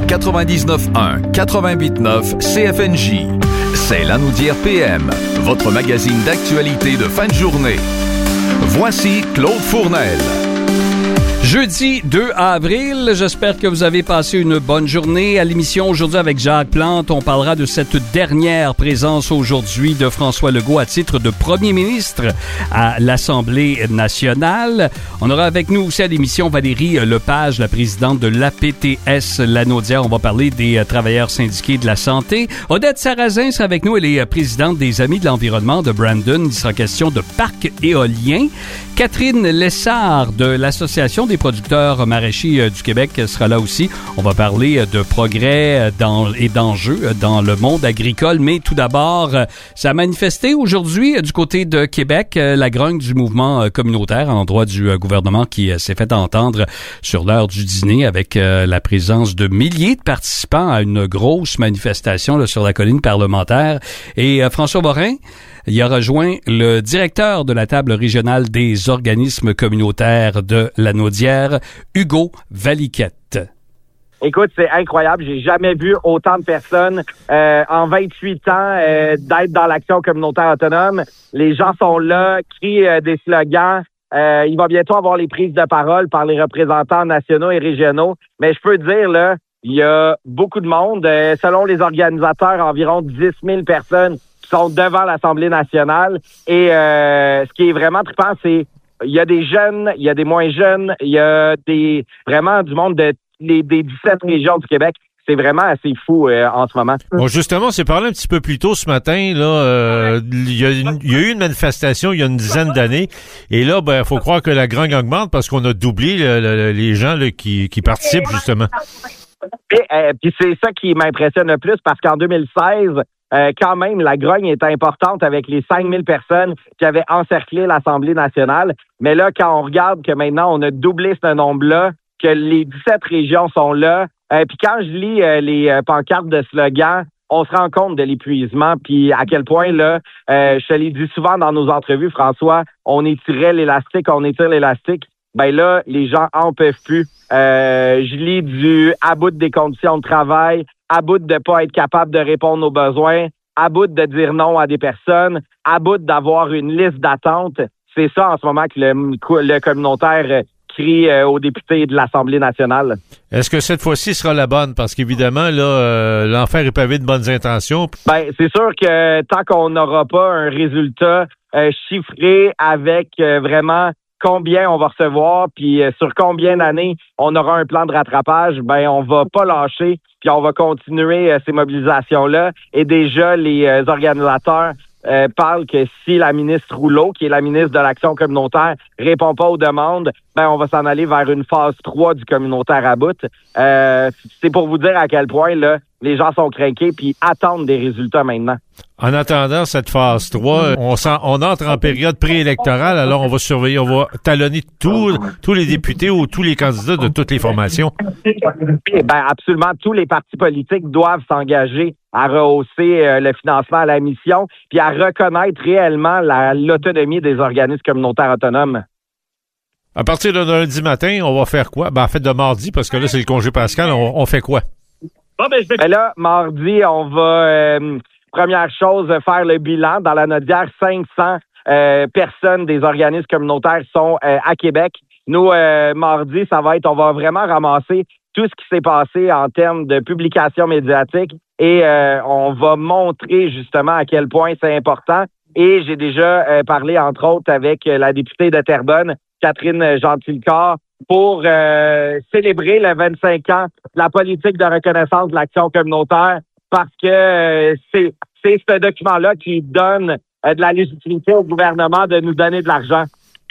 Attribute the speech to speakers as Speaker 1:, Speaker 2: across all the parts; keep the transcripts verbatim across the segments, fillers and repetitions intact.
Speaker 1: quatre-vingt-dix-neuf un, quatre-vingt-huit neuf C F N J. C'est l'Anaudière P M, votre magazine d'actualité de fin de journée. Voici Claude Fournel.
Speaker 2: Jeudi deux avril, j'espère que vous avez passé une bonne journée. À l'émission aujourd'hui avec Jacques Plante, on parlera de cette dernière présence aujourd'hui de François Legault à titre de premier ministre à l'Assemblée nationale. On aura avec nous aussi à l'émission Valérie Lepage, la présidente de l'A P T S Lanaudière. On va parler des travailleurs syndiqués de la santé. Odette Sarrazin sera avec nous. Elle est présidente des Amis de l'environnement de Brandon. Il sera question de parcs éoliens. Catherine Lessard de l'Association des producteurs maraîchers du Québec sera là aussi. On va parler de progrès dans, et d'enjeux dans le monde agricole. Mais tout d'abord, ça a manifesté aujourd'hui du côté de Québec la grogne du mouvement communautaire à l'endroit du gouvernement qui s'est fait entendre sur l'heure du dîner avec la présence de milliers de participants à une grosse manifestation là, sur la colline parlementaire. Et François Morin, il a rejoint le directeur de la table régionale des organismes communautaires de Lanaudière, Hugo Valiquette.
Speaker 3: Écoute, c'est incroyable. J'ai jamais vu autant de personnes euh, en vingt-huit ans euh, d'être dans l'action communautaire autonome. Les gens sont là, crient euh, des slogans. Euh, il va bientôt avoir les prises de parole par les représentants nationaux et régionaux. Mais je peux te dire, là, il y a beaucoup de monde. Euh, selon les organisateurs, environ dix mille personnes sont devant l'Assemblée nationale. Et euh, ce qui est vraiment trippant, c'est il y a des jeunes, il y a des moins jeunes, il y a des vraiment du monde de les, des dix-sept régions du Québec. C'est vraiment assez fou euh, en ce moment.
Speaker 4: Bon, justement, c'est parlé un petit peu plus tôt ce matin. Là, euh, il y a une, il y a eu une manifestation il y a une dizaine d'années, et là, ben, faut croire que la grogne augmente parce qu'on a doublé le, le, les gens là, qui, qui participent justement.
Speaker 3: Et euh, puis c'est ça qui m'impressionne le plus parce qu'en deux mille seize. Euh, quand même, la grogne est importante avec les cinq mille personnes qui avaient encerclé l'Assemblée nationale. Mais là, quand on regarde que maintenant, on a doublé ce nombre-là, que les dix-sept régions sont là, euh, puis quand je lis euh, les euh, pancartes de slogans, on se rend compte de l'épuisement, puis à quel point, là, euh, je te l'ai dit souvent dans nos entrevues, François, on étirait l'élastique, on étire l'élastique. Ben là, les gens en peuvent plus. Euh, je lis du à bout des conditions de travail, à bout de pas être capable de répondre aux besoins, à bout de dire non à des personnes, à bout d'avoir une liste d'attente. C'est ça en ce moment que le, le communautaire crie euh, aux députés de l'Assemblée nationale.
Speaker 4: Est-ce que cette fois-ci sera la bonne? Parce qu'évidemment, là, euh, l'enfer est pavé de bonnes intentions.
Speaker 3: Ben, c'est sûr que tant qu'on n'aura pas un résultat euh, chiffré avec euh, vraiment combien on va recevoir, puis euh, sur combien d'années on aura un plan de rattrapage, ben on va pas lâcher, puis on va continuer euh, ces mobilisations-là. Et déjà, les euh, organisateurs euh, parlent que si la ministre Rouleau, qui est la ministre de l'Action communautaire, répond pas aux demandes, ben on va s'en aller vers une phase trois du communautaire à bout. Euh, c'est pour vous dire à quel point là les gens sont craqués puis attendent des résultats maintenant.
Speaker 4: En attendant cette phase trois, on, on entre en période préélectorale, alors on va surveiller, on va talonner tous, tous les députés ou tous les candidats de toutes les formations.
Speaker 3: Ben absolument, tous les partis politiques doivent s'engager à rehausser euh, le financement à la mission puis à reconnaître réellement la, l'autonomie des organismes communautaires autonomes.
Speaker 4: À partir de lundi matin, on va faire quoi? Ben en fait de mardi, parce que là c'est le congé pascal, on, on fait quoi?
Speaker 3: Bon, ben, je vais... ben là, mardi, on va, euh, première chose, faire le bilan. Dans la Lanaudière, cinq cents euh, personnes des organismes communautaires sont euh, à Québec. Nous, euh, mardi, ça va être, on va vraiment ramasser tout ce qui s'est passé en termes de publication médiatique et euh, on va montrer justement à quel point c'est important. Et j'ai déjà euh, parlé, entre autres, avec la députée de Terrebonne, Catherine Gentilcorps, pour euh, célébrer le vingt-cinq ans de la politique de reconnaissance de l'action communautaire parce que euh, c'est, c'est ce document-là qui donne euh, de la légitimité au gouvernement de nous donner de l'argent.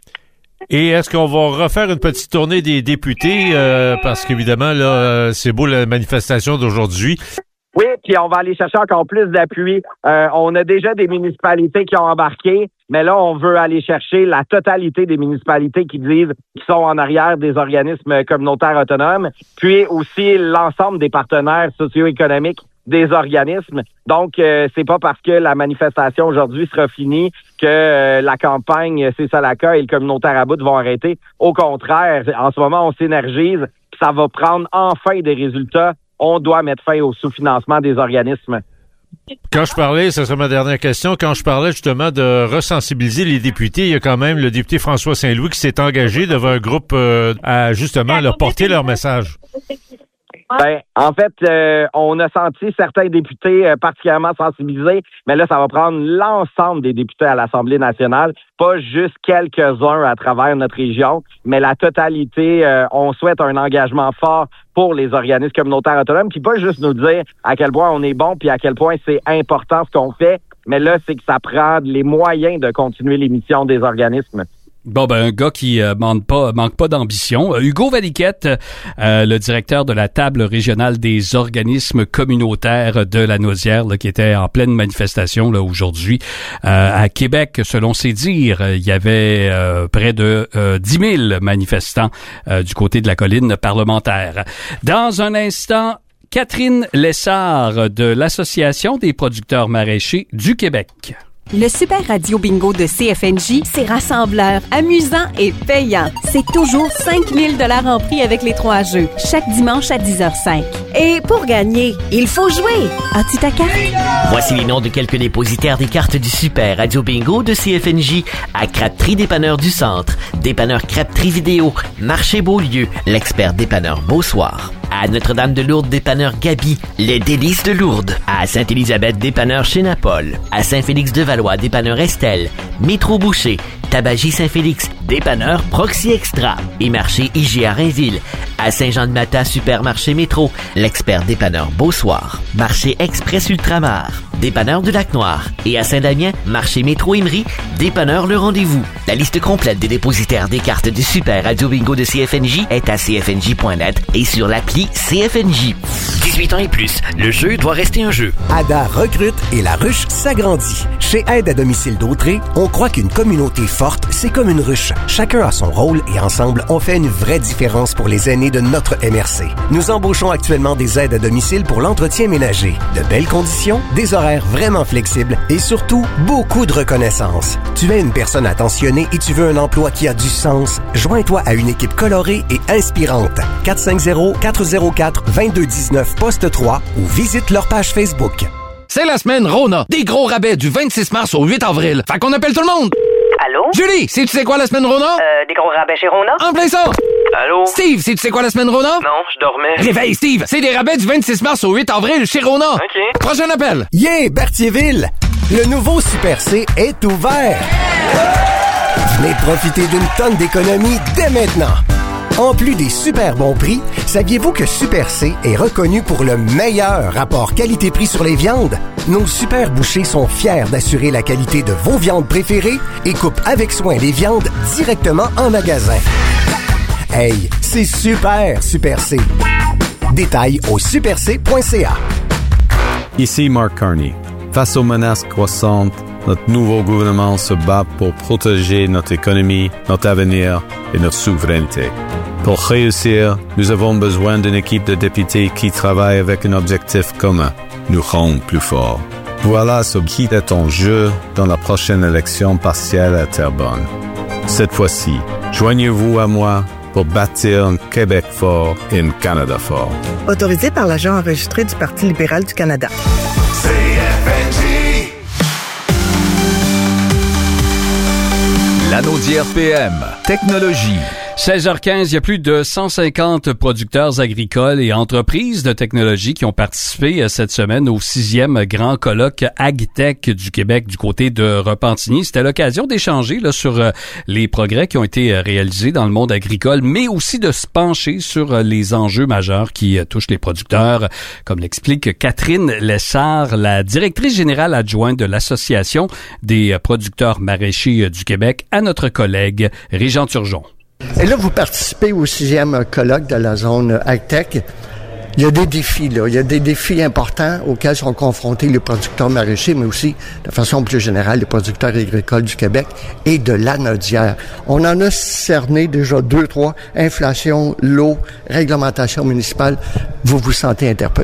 Speaker 4: Et est-ce qu'on va refaire une petite tournée des députés euh, parce qu'évidemment, là, c'est beau la manifestation d'aujourd'hui.
Speaker 3: Oui, puis on va aller chercher encore plus d'appui. Euh, on a déjà des municipalités qui ont embarqué, mais là, on veut aller chercher la totalité des municipalités qui disent qu'ils sont en arrière des organismes communautaires autonomes, puis aussi l'ensemble des partenaires socio-économiques des organismes. Donc, euh, c'est pas parce que la manifestation aujourd'hui sera finie que euh, la campagne C'est Salaka et le communautaire à bout vont arrêter. Au contraire, en ce moment, on s'énergise, puis ça va prendre enfin des résultats on doit mettre fin au sous-financement des organismes.
Speaker 4: Quand je parlais, ça c'est ma dernière question, quand je parlais justement de resensibiliser les députés, il y a quand même le député François Saint-Louis qui s'est engagé devant un groupe euh, à justement leur porter leur message.
Speaker 3: Ben, en fait, euh, on a senti certains députés euh, particulièrement sensibilisés, mais là, ça va prendre l'ensemble des députés à l'Assemblée nationale, pas juste quelques-uns à travers notre région, mais la totalité. Euh, on souhaite un engagement fort pour les organismes communautaires autonomes, qui pas juste nous dire à quel point on est bon, puis à quel point c'est important ce qu'on fait, mais là, c'est que ça prend les moyens de continuer les missions des organismes.
Speaker 2: Bon, ben, un gars qui euh, manque pas, manque pas d'ambition. Euh, Hugo Valiquette, euh, le directeur de la table régionale des organismes communautaires de la Naudière, là, qui était en pleine manifestation là aujourd'hui euh, à Québec. Selon ses dires, il y avait euh, près de euh, dix mille manifestants euh, du côté de la colline parlementaire. Dans un instant, Catherine Lessard de l'Association des producteurs maraîchers du Québec.
Speaker 5: Le Super Radio Bingo de C F N J, c'est rassembleur, amusant et payant. C'est toujours cinq mille dollars en prix avec les trois jeux, chaque dimanche à dix heures cinq. Et pour gagner, il faut jouer. As-tu ta carte?
Speaker 6: Voici les noms de quelques dépositaires des cartes du Super Radio Bingo de C F N J à Crêperie Dépanneur du Centre, Dépanneur Crêperie Vidéo, Marché Beaulieu, l'expert dépanneur Beausoir. À Notre-Dame-de-Lourdes, dépanneur Gabi, les délices de Lourdes. À Sainte-Élisabeth, dépanneur chez Napol. À Saint-Félix-de-Valois, dépanneur Estelle. Métro Boucher, Tabagie Saint-Félix, dépanneur Proxy Extra. Et marché I G A Rainville. À Saint-Jean-de-Mata, supermarché Métro, l'expert dépanneur Beausoir. Marché Express Ultramar, dépanneur du Lac-Noir. Et à Saint-Damien, marché Métro Emery, dépanneur Le Rendez-vous. La liste complète des dépositaires des cartes du Super Radio Bingo de C F N J est à c f n j point net et sur l'appli C F N J. dix-huit ans et plus, le jeu doit rester un jeu.
Speaker 7: A D A recrute et la ruche s'agrandit. Chez Aide à domicile d'Autré, on croit qu'une communauté forte, c'est comme une ruche. Chacun a son rôle et ensemble, on fait une vraie différence pour les aînés de notre M R C. Nous embauchons actuellement des aides à domicile pour l'entretien ménager. De belles conditions, des horaires vraiment flexibles et surtout, beaucoup de reconnaissance. Tu es une personne attentionnée et tu veux un emploi qui a du sens? Joins-toi à une équipe colorée et inspirante. quatre cinq zéro, quatre zéro quatre, deux deux un neuf, poste trois ou visite leur page Facebook.
Speaker 8: C'est la semaine Rona. Des gros rabais du vingt-six mars au huit avril. Fait qu'on appelle tout le monde.
Speaker 9: Allô?
Speaker 8: Julie, sais-tu c'est quoi la semaine Rona?
Speaker 9: Euh, des gros rabais chez Rona?
Speaker 8: En plein ça!
Speaker 9: Allô?
Speaker 8: Steve, sais-tu c'est quoi la semaine Rona?
Speaker 9: Non, je dormais.
Speaker 8: Réveille, Steve! C'est des rabais du vingt-six mars au huit avril chez Rona.
Speaker 9: OK.
Speaker 8: Prochain appel.
Speaker 7: Yeah, Berthierville! Le nouveau Super C est ouvert! Venez profiter d'une tonne d'économies dès maintenant! En plus des super bons prix, saviez-vous que Super C est reconnu pour le meilleur rapport qualité-prix sur les viandes? Nos super bouchers sont fiers d'assurer la qualité de vos viandes préférées et coupent avec soin les viandes directement en magasin. Hey, c'est super, Super C! Détails au super c point c a.
Speaker 10: Ici Mark Carney. Face aux menaces croissantes, notre nouveau gouvernement se bat pour protéger notre économie, notre avenir et notre souveraineté. Pour réussir, nous avons besoin d'une équipe de députés qui travaille avec un objectif commun, nous rendre plus forts. Voilà ce qui est en jeu dans la prochaine élection partielle à Terrebonne. Cette fois-ci, joignez-vous à moi pour bâtir un Québec fort et un Canada fort.
Speaker 11: Autorisé par l'agent enregistré du Parti libéral du Canada.
Speaker 1: C F N J. La Naudière P M. Technologie.
Speaker 2: seize heures quinze, il y a plus de cent cinquante producteurs agricoles et entreprises de technologie qui ont participé cette semaine au sixième grand colloque AgTech du Québec du côté de Repentigny. C'était l'occasion d'échanger là, sur euh, les progrès qui ont été réalisés dans le monde agricole, mais aussi de se pencher sur euh, les enjeux majeurs qui euh, touchent les producteurs, comme l'explique Catherine Lessard, la directrice générale adjointe de l'Association des producteurs maraîchers du Québec, à notre collègue Régent Turgeon.
Speaker 12: Et là, vous participez au sixième colloque de la zone AgTech. Il y a des défis, là. Il y a des défis importants auxquels sont confrontés les producteurs maraîchers, mais aussi, de façon plus générale, les producteurs agricoles du Québec et de la Naudière. On en a cerné déjà deux, trois. Inflation, l'eau, réglementation municipale. Vous vous sentez interpellé?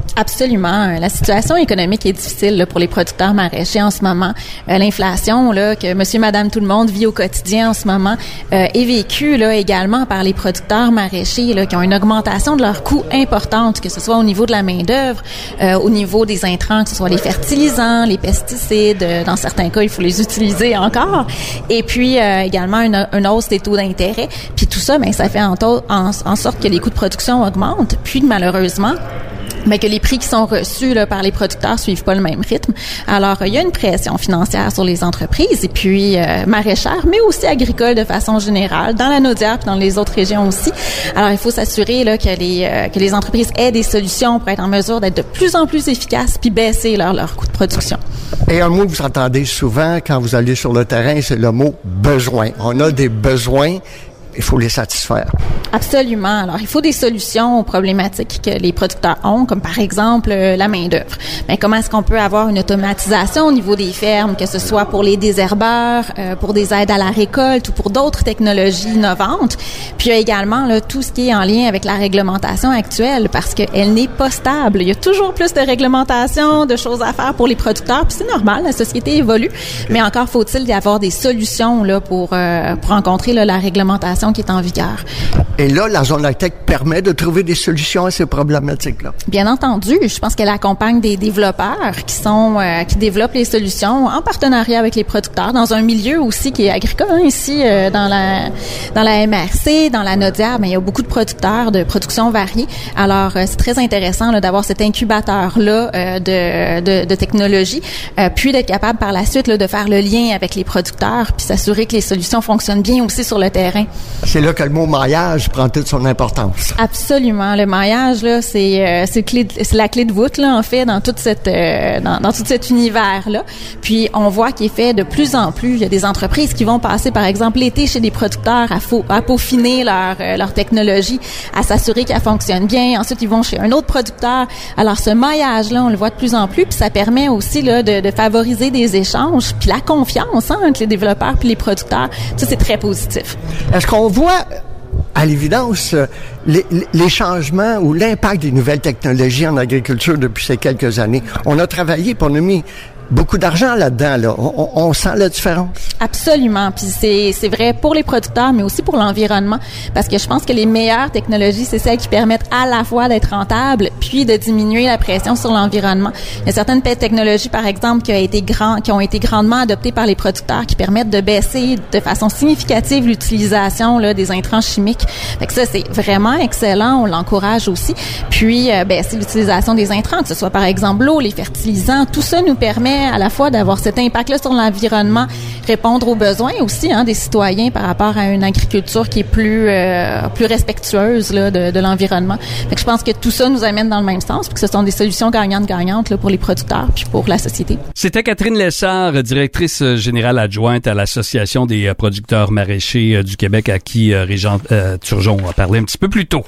Speaker 13: Absolument. La situation économique est difficile là, pour les producteurs maraîchers en ce moment. Euh, l'inflation là, que monsieur, madame, tout le monde vit au quotidien en ce moment euh, est vécue là, également par les producteurs maraîchers là, qui ont une augmentation de leurs coûts importante, que ce soit au niveau de la main-d'œuvre, euh, au niveau des intrants, que ce soit les fertilisants, les pesticides. Euh, dans certains cas, il faut les utiliser encore. Et puis euh, également une, une hausse des taux d'intérêt. Puis tout ça, ben, ça fait en, taux, en, en sorte que les coûts de production augmentent. Puis malheureusement, mais que les prix qui sont reçus là, par les producteurs suivent pas le même rythme. Alors, il y a une pression financière sur les entreprises et puis euh, maraîchères, mais aussi agricoles de façon générale, dans la Naudière puis dans les autres régions aussi. Alors, il faut s'assurer là, que les euh, que les entreprises aient des solutions pour être en mesure d'être de plus en plus efficaces puis baisser leur, leur coût de production.
Speaker 12: Et un mot que vous entendez souvent quand vous allez sur le terrain, c'est le mot « besoin ». On a des besoins. Il faut les satisfaire.
Speaker 13: Absolument. Alors, il faut des solutions aux problématiques que les producteurs ont, comme par exemple euh, la main-d'œuvre. Mais comment est-ce qu'on peut avoir une automatisation au niveau des fermes, que ce soit pour les désherbeurs, euh, pour des aides à la récolte ou pour d'autres technologies innovantes. Puis il y a également là, tout ce qui est en lien avec la réglementation actuelle, parce qu'elle n'est pas stable. Il y a toujours plus de réglementation, de choses à faire pour les producteurs, puis c'est normal, la société évolue. Mais encore faut-il y avoir des solutions là pour euh, pour rencontrer là, la réglementation qui est en vigueur.
Speaker 12: Et là, la zone high-tech permet de trouver des solutions à ces problématiques-là.
Speaker 13: Bien entendu, je pense qu'elle accompagne des développeurs qui sont euh, qui développent les solutions en partenariat avec les producteurs dans un milieu aussi qui est agricole. Hein, ici, euh, dans la dans la M R C, dans la Naudière, ben, il y a beaucoup de producteurs de production variée. Alors, euh, c'est très intéressant là, d'avoir cet incubateur-là euh, de, de, de technologie, euh, puis d'être capable par la suite là, de faire le lien avec les producteurs, puis s'assurer que les solutions fonctionnent bien aussi sur le terrain.
Speaker 12: C'est là que le mot maillage prend toute son importance.
Speaker 13: Absolument. Le maillage, là, c'est, euh, c'est, clé de, c'est la clé de voûte, là, en fait, dans toute cette, euh, dans, dans tout cet univers-là. Puis, on voit qu'il est fait de plus en plus. Il y a des entreprises qui vont passer, par exemple, l'été chez des producteurs à, faux, à peaufiner leur, euh, leur technologie, à s'assurer qu'elle fonctionne bien. Ensuite, ils vont chez un autre producteur. Alors, ce maillage-là, on le voit de plus en plus. Puis, ça permet aussi, là, de, de favoriser des échanges. Puis, la confiance, hein, entre les développeurs puis les producteurs. Ça, c'est très positif.
Speaker 12: Est-ce qu'on voit, à l'évidence, les, les changements ou l'impact des nouvelles technologies en agriculture depuis ces quelques années? On a travaillé, puis on a mis beaucoup d'argent là-dedans, là. On, on sent la différence.
Speaker 13: Absolument. Puis c'est, c'est vrai pour les producteurs, mais aussi pour l'environnement. Parce que je pense que les meilleures technologies, c'est celles qui permettent à la fois d'être rentables, puis de diminuer la pression sur l'environnement. Il y a certaines technologies, par exemple, qui ont été grand, qui ont été grandement adoptées par les producteurs, qui permettent de baisser de façon significative l'utilisation là, des intrants chimiques. Fait que ça, c'est vraiment excellent. On l'encourage aussi. Puis, euh, baisser l'utilisation des intrants, que ce soit par exemple l'eau, les fertilisants, tout ça nous permet à la fois d'avoir cet impact-là sur l'environnement, répondre aux besoins aussi hein, des citoyens par rapport à une agriculture qui est plus euh, plus respectueuse là, de, de l'environnement. Fait que je pense que tout ça nous amène dans le même sens, puis que ce sont des solutions gagnantes-gagnantes là, pour les producteurs puis pour la société.
Speaker 2: C'était Catherine Lessard, directrice générale adjointe à l'Association des producteurs maraîchers du Québec, à qui euh, Régent euh, Turgeon a parlé un petit peu plus tôt.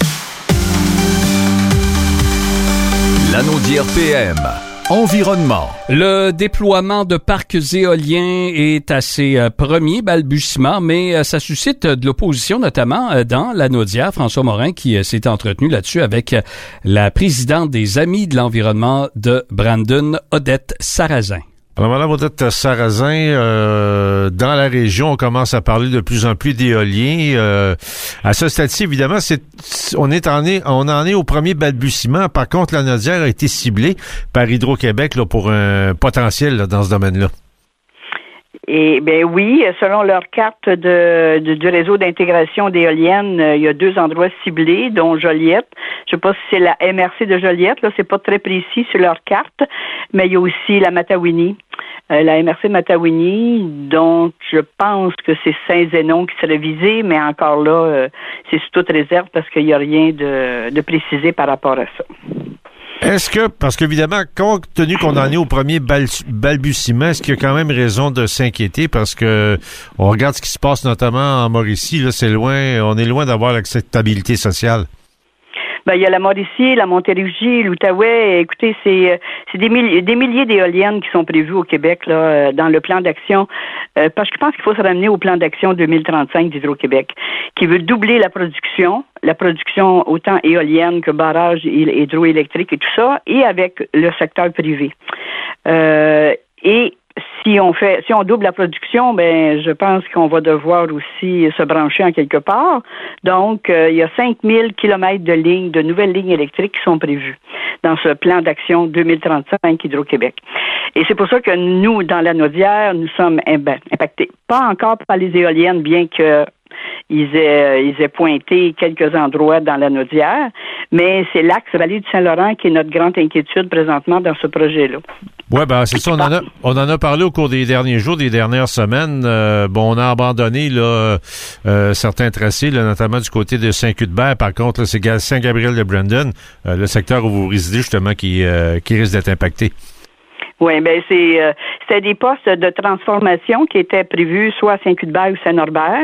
Speaker 1: La Naudière P M. Environnement.
Speaker 2: Le déploiement de parcs éoliens est à ses euh, premiers balbutiements, mais euh, ça suscite de l'opposition, notamment euh, dans la Naudière. François Morin qui euh, s'est entretenu là-dessus avec euh, la présidente des Amis de l'environnement de Brandon, Odette Sarrazin.
Speaker 4: Alors, Madame Odette Sarrazin, euh, dans la région, on commence à parler de plus en plus d'éoliens. Euh, à ce stade-ci, évidemment, c'est, on est en est, on en est au premier balbutiement. Par contre, la Naudière a été ciblée par Hydro-Québec là, pour un potentiel là, dans ce domaine-là.
Speaker 14: Eh bien oui, selon leur carte de, de du réseau d'intégration d'éoliennes, il y a deux endroits ciblés, dont Joliette. Je sais pas si c'est la M R C de Joliette, là, c'est pas très précis sur leur carte, mais il y a aussi la Matawini. Euh, la M R C Matawini, dont je pense que c'est Saint-Zénon qui serait visé, mais encore là, euh, c'est sous toute réserve parce qu'il n'y a rien de, de précisé par rapport à ça.
Speaker 4: Est-ce que, parce qu'évidemment, compte tenu qu'on en est au premier bal- balbutiement, est-ce qu'il y a quand même raison de s'inquiéter parce que on regarde ce qui se passe notamment en Mauricie, là, c'est loin, on est loin d'avoir l'acceptabilité sociale.
Speaker 14: Ben, il y a la Mauricie, la Montérégie, l'Outaouais. Écoutez, c'est, c'est des, milliers, des milliers d'éoliennes qui sont prévues au Québec, là, dans le plan d'action. Euh, parce que je pense qu'il faut se ramener au plan d'action deux mille trente-cinq d'Hydro-Québec, qui veut doubler la production, la production autant éolienne que barrage hydroélectrique et tout ça, et avec le secteur privé. Euh, et Si on fait, si on double la production, ben, je pense qu'on va devoir aussi se brancher en quelque part. Donc, euh, il y a cinq mille kilomètres de lignes, de nouvelles lignes électriques qui sont prévues dans ce plan d'action deux mille trente-cinq Hydro-Québec. Et c'est pour ça que nous, dans la Naudière, nous sommes impactés. Pas encore par les éoliennes, bien que Ils aient, ils aient pointé quelques endroits dans la Naudière, mais c'est l'axe Vallée du Saint-Laurent qui est notre grande inquiétude présentement dans ce projet-là.
Speaker 4: Oui, ben c'est ça. On en a, on en a parlé au cours des derniers jours, des dernières semaines. Euh, bon, on a abandonné là euh, certains tracés, là, notamment du côté de Saint-Cuthbert. Par contre, là, c'est Saint-Gabriel-de-Brandon, euh, le secteur où vous résidez justement, qui, euh, qui risque d'être impacté.
Speaker 14: Oui, ben c'est euh, c'était des postes de transformation qui étaient prévus soit à Saint-Cuthbert ou Saint-Norbert.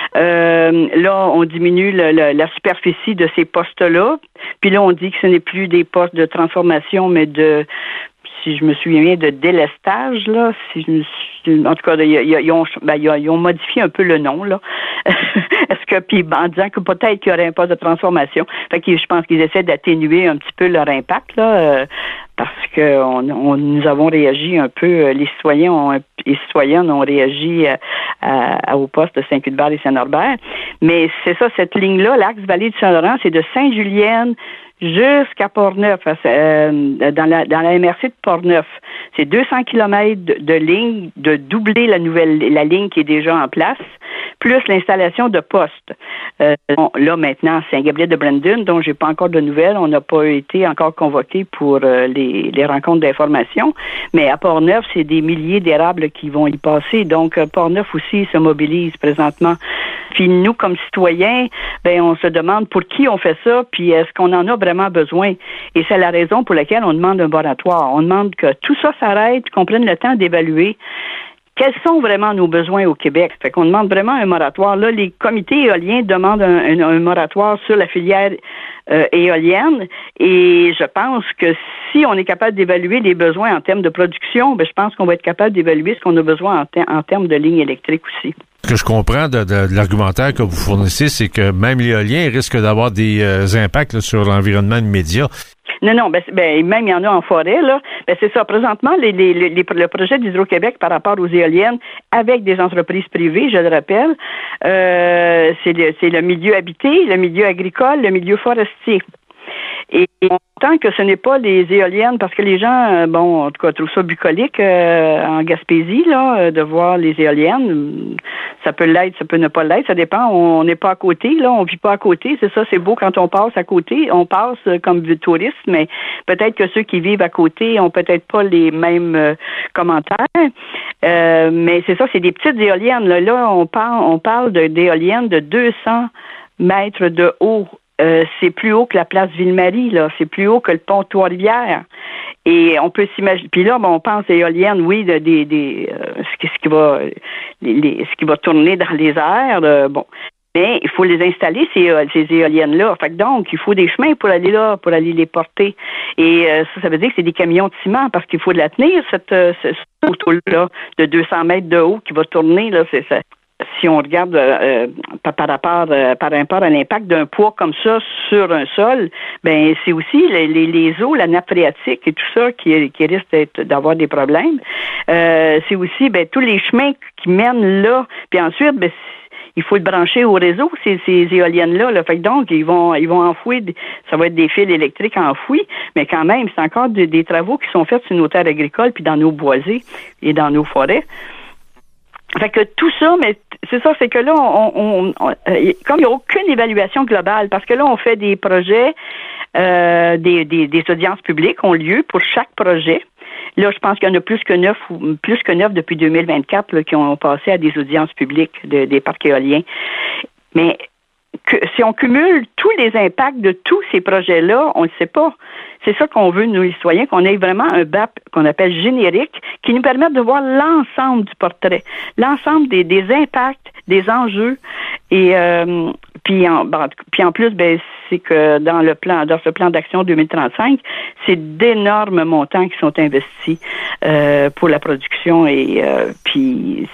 Speaker 14: Euh, là, on diminue le, le, la superficie de ces postes-là. Puis là, on dit que ce n'est plus des postes de transformation, mais de, si je me souviens bien, de délestage, là. Si je me suis, en tout cas, ils ont, ben, ils ont modifié un peu le nom, là. Est-ce que, puis en disant que peut-être qu'il y aurait un poste de transformation. Fait que je pense qu'ils essaient d'atténuer un petit peu leur impact, là. Euh, parce que on, on, nous avons réagi un peu, les citoyens ont, les citoyennes ont réagi à, à, au poste de Saint-Cuthbert et Saint-Norbert. Mais c'est ça, cette ligne-là, l'axe Vallée du Saint-Laurent, c'est de Sainte-Julienne jusqu'à Portneuf, euh, dans la dans la M R C de Portneuf. C'est deux cents kilomètres de, de ligne, de doubler la nouvelle la ligne qui est déjà en place, plus l'installation de postes. Euh, bon, là maintenant, Saint-Gabriel-de-Brandon, dont j'ai pas encore de nouvelles, on n'a pas été encore convoqué pour euh, les, les rencontres d'information, mais à Portneuf, c'est des milliers d'érables qui vont y passer, donc euh, Portneuf aussi se mobilise présentement. Puis nous, comme citoyens, ben on se demande pour qui on fait ça, puis est-ce qu'on en a vraiment besoin? Et c'est la raison pour laquelle on demande un moratoire. On demande que tout ça s'arrête, qu'on prenne le temps d'évaluer quels sont vraiment nos besoins au Québec. Fait qu'on demande vraiment un moratoire. Là, les comités éoliens demandent un, un, un moratoire sur la filière euh, éolienne. Et je pense que si on est capable d'évaluer les besoins en termes de production, ben, je pense qu'on va être capable d'évaluer ce qu'on a besoin en, te- en termes de lignes électriques aussi.
Speaker 4: Ce que je comprends de, de, de l'argumentaire que vous fournissez, c'est que même l'éolien risque d'avoir des euh, impacts là, sur l'environnement immédiat.
Speaker 14: Non, non, ben, ben même il y en a en forêt, là. Ben c'est ça. Présentement, les, les, les, les, le projet d'Hydro-Québec par rapport aux éoliennes avec des entreprises privées, je le rappelle, euh, c'est le, c'est le milieu habité, le milieu agricole, le milieu forestier. Et tant que ce n'est pas les éoliennes, parce que les gens, bon, en tout cas, trouvent ça bucolique euh, en Gaspésie, là, de voir les éoliennes. Ça peut l'être, ça peut ne pas l'être, ça dépend. On n'est pas à côté, là, on vit pas à côté. C'est ça, c'est beau quand on passe à côté. On passe comme du tourisme, mais peut-être que ceux qui vivent à côté ont peut-être pas les mêmes euh, commentaires. Euh, mais c'est ça, c'est des petites éoliennes. Là, là on parle, on parle de, d'éoliennes de deux cents mètres de haut. Euh, c'est plus haut que la place Ville-Marie, là. C'est plus haut que le pont Trois-Rivières. Et on peut s'imaginer. Puis là, bon, on pense éoliennes, oui, de, des, des, euh, ce, qui, ce qui va, les, les, ce qui va tourner dans les airs. Euh, bon, mais il faut les installer ces, ces éoliennes-là. Fait que donc, il faut des chemins pour aller là, pour aller les porter. Et euh, ça, ça veut dire que c'est des camions de ciment parce qu'il faut de la tenir cette, ce, ce auto-là de deux cents mètres de haut qui va tourner là. C'est ça. Si on regarde euh, par, par rapport euh, par rapport à l'impact d'un poids comme ça sur un sol, ben c'est aussi les, les, les eaux, la nappe phréatique et tout ça qui, qui risque d'être, d'avoir des problèmes. Euh, c'est aussi ben tous les chemins qui mènent là, puis ensuite ben il faut le brancher au réseau ces, ces éoliennes-là. Là. Fait que donc ils vont ils vont enfouir, ça va être des fils électriques enfouis, mais quand même c'est encore de, des travaux qui sont faits sur nos terres agricoles puis dans nos boisés et dans nos forêts. Fait que tout ça, mais c'est ça, c'est que là, on, on, on comme il n'y a aucune évaluation globale, parce que là, on fait des projets, euh, des, des, des audiences publiques ont lieu pour chaque projet. Là, je pense qu'il y en a plus que neuf, plus que neuf depuis deux mille vingt-quatre là, qui ont passé à des audiences publiques de, des parcs éoliens. Mais que, si on cumule tous les impacts de tous ces projets-là, on ne sait pas. C'est ça qu'on veut, nous, les citoyens, qu'on ait vraiment un B A P qu'on appelle générique, qui nous permette de voir l'ensemble du portrait, l'ensemble des, des impacts, des enjeux, et euh, puis en, bon, puis en plus, ben c'est que dans le plan, dans ce plan d'action deux mille trente-cinq, c'est d'énormes montants qui sont investis euh, pour la production, et euh, puis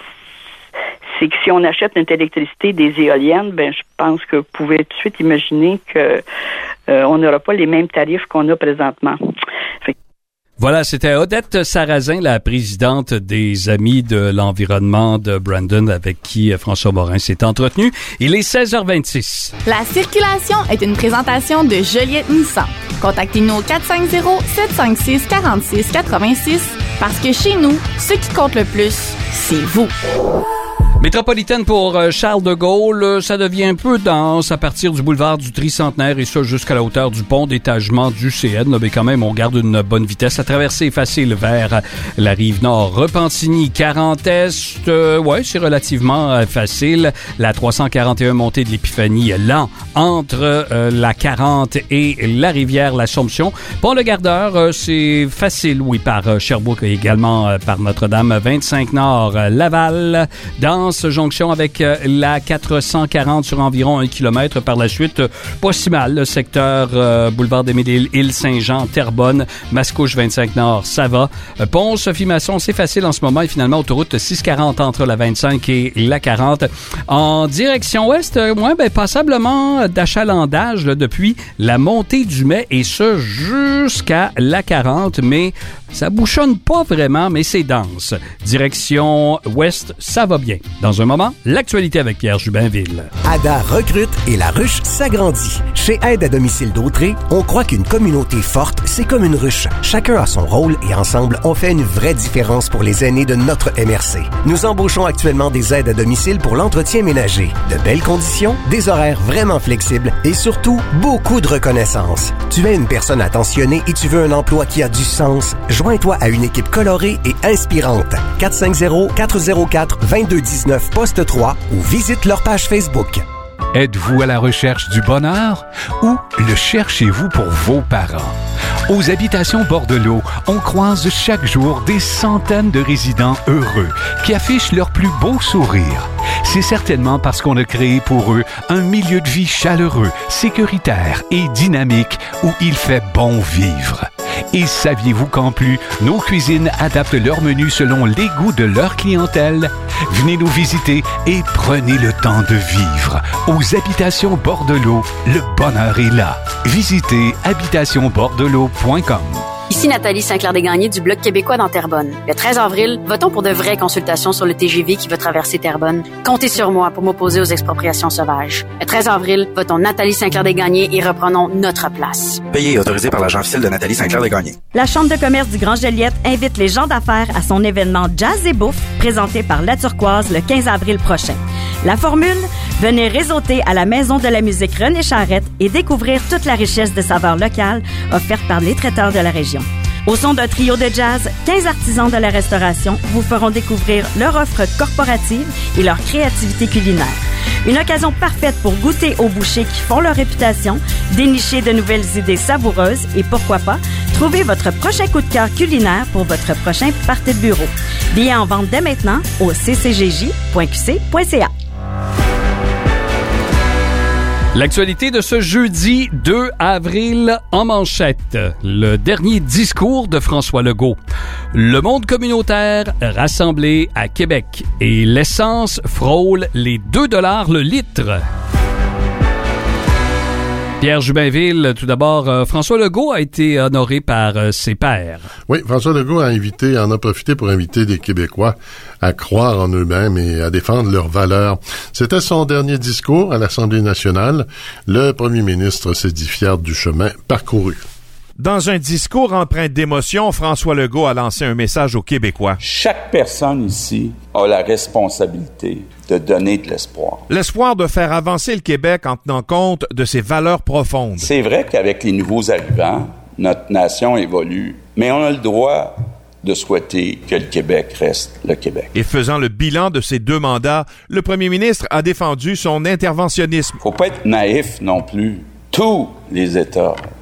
Speaker 14: c'est que si on achète notre électricité des éoliennes, ben je pense que vous pouvez tout de suite imaginer que euh, on n'aura pas les mêmes tarifs qu'on a présentement. Fait
Speaker 2: Voilà, c'était Odette Sarrazin, la présidente des Amis de l'environnement de Brandon, avec qui François Morin s'est entretenu. Il est seize heures vingt-six.
Speaker 15: La circulation est une présentation de Joliette Nissan. Contactez-nous au quatre cinq zéro, sept cinq six, quatre six huit six parce que chez nous, ce qui compte le plus, c'est vous.
Speaker 2: Métropolitaine pour Charles de Gaulle, ça devient un peu dense à partir du boulevard du Tricentenaire et ça jusqu'à la hauteur du pont d'étagement du C N. Mais quand même, on garde une bonne vitesse. La traversée est facile vers la rive nord. Repentigny, quarante Est, euh, ouais, c'est relativement euh, facile. La trois cent quarante et un montée de l'Épiphanie, lent entre euh, la quarante et la rivière l'Assomption. Pont le Gardeur, euh, c'est facile, oui, par euh, Sherbrooke et également euh, par Notre-Dame. vingt-cinq Nord, euh, Laval, dans jonction avec euh, la quatre cent quarante sur environ un kilomètre. Par la suite, euh, pas si mal. Le secteur euh, boulevard des Mille, Île-Saint-Jean, Terrebonne, Mascouche vingt-cinq Nord, ça va. Euh, Pont Sophie-Masson, c'est facile en ce moment. Et finalement, autoroute six cent quarante entre la vingt-cinq et la quarante. En direction ouest, euh, ouais, ben, passablement d'achalandage là, depuis la montée du Mai et ce jusqu'à la quarante. Mais ça bouchonne pas vraiment, mais c'est dense. Direction ouest, ça va bien. Dans un moment, l'actualité avec Pierre Jubinville.
Speaker 7: Ada recrute et la ruche s'agrandit. Chez Aide à domicile d'Autré, on croit qu'une communauté forte, c'est comme une ruche. Chacun a son rôle et ensemble, on fait une vraie différence pour les aînés de notre M R C. Nous embauchons actuellement des aides à domicile pour l'entretien ménager. De belles conditions, des horaires vraiment flexibles et surtout, beaucoup de reconnaissance. Tu es une personne attentionnée et tu veux un emploi qui a du sens. Joins-toi à une équipe colorée et inspirante. quatre cinq zéro, quatre zéro quatre, deux deux un neuf poste trois ou visite leur page Facebook.
Speaker 16: Êtes-vous à la recherche du bonheur ou le cherchez-vous pour vos parents? Aux Habitations Bordelot, on croise chaque jour des centaines de résidents heureux qui affichent leur plus beau sourire. C'est certainement parce qu'on a créé pour eux un milieu de vie chaleureux, sécuritaire et dynamique où il fait bon vivre. Et saviez-vous qu'en plus, nos cuisines adaptent leur menu selon les goûts de leur clientèle? Venez nous visiter et prenez le temps de vivre. Aux Habitations Bordelot, le bonheur est là. Visitez habitation bordelot point com.
Speaker 17: Ici Nathalie Saint-Clair-Desgagnés du Bloc québécois dans Terrebonne. Le treize avril, votons pour de vraies consultations sur le T G V qui va traverser Terrebonne. Comptez sur moi pour m'opposer aux expropriations sauvages. Le treize avril, votons Nathalie Saint-Clair-Desgagnés et reprenons notre place.
Speaker 18: Payé et autorisé par l'agent officiel de Nathalie Saint-Clair-Desgagnés.
Speaker 19: La Chambre de commerce du Grand Joliette invite les gens d'affaires à son événement Jazz et Bouffe présenté par La Turquoise le quinze avril prochain. La formule? Venez réseauter à la Maison de la musique René Charrette et découvrir toute la richesse de saveurs locales offerte par les traiteurs de la région. Au son d'un trio de jazz, quinze artisans de la restauration vous feront découvrir leur offre corporative et leur créativité culinaire. Une occasion parfaite pour goûter aux bouchées qui font leur réputation, dénicher de nouvelles idées savoureuses et pourquoi pas, trouver votre prochain coup de cœur culinaire pour votre prochain party de bureau. Billets en vente dès maintenant au c c g j point q c point c a.
Speaker 2: L'actualité de ce jeudi deux avril en manchette. Le dernier discours de François Legault. Le monde communautaire rassemblé à Québec et l'essence frôle les deux dollars le litre. Pierre Jubinville, tout d'abord, euh, François Legault a été honoré par euh, ses pairs.
Speaker 20: Oui, François Legault a invité, en a profité pour inviter des Québécois à croire en eux-mêmes et à défendre leurs valeurs. C'était son dernier discours à l'Assemblée nationale. Le premier ministre s'est dit fier du chemin parcouru.
Speaker 21: Dans un discours empreint d'émotion, François Legault a lancé un message aux Québécois.
Speaker 22: Chaque personne ici a la responsabilité de donner de l'espoir.
Speaker 21: L'espoir de faire avancer le Québec en tenant compte de ses valeurs profondes.
Speaker 22: C'est vrai qu'avec les nouveaux arrivants, notre nation évolue, mais on a le droit de souhaiter que le Québec reste le Québec.
Speaker 21: Et faisant le bilan de ses deux mandats, le premier ministre a défendu son interventionnisme.
Speaker 22: Faut pas être naïf non plus. Tous les États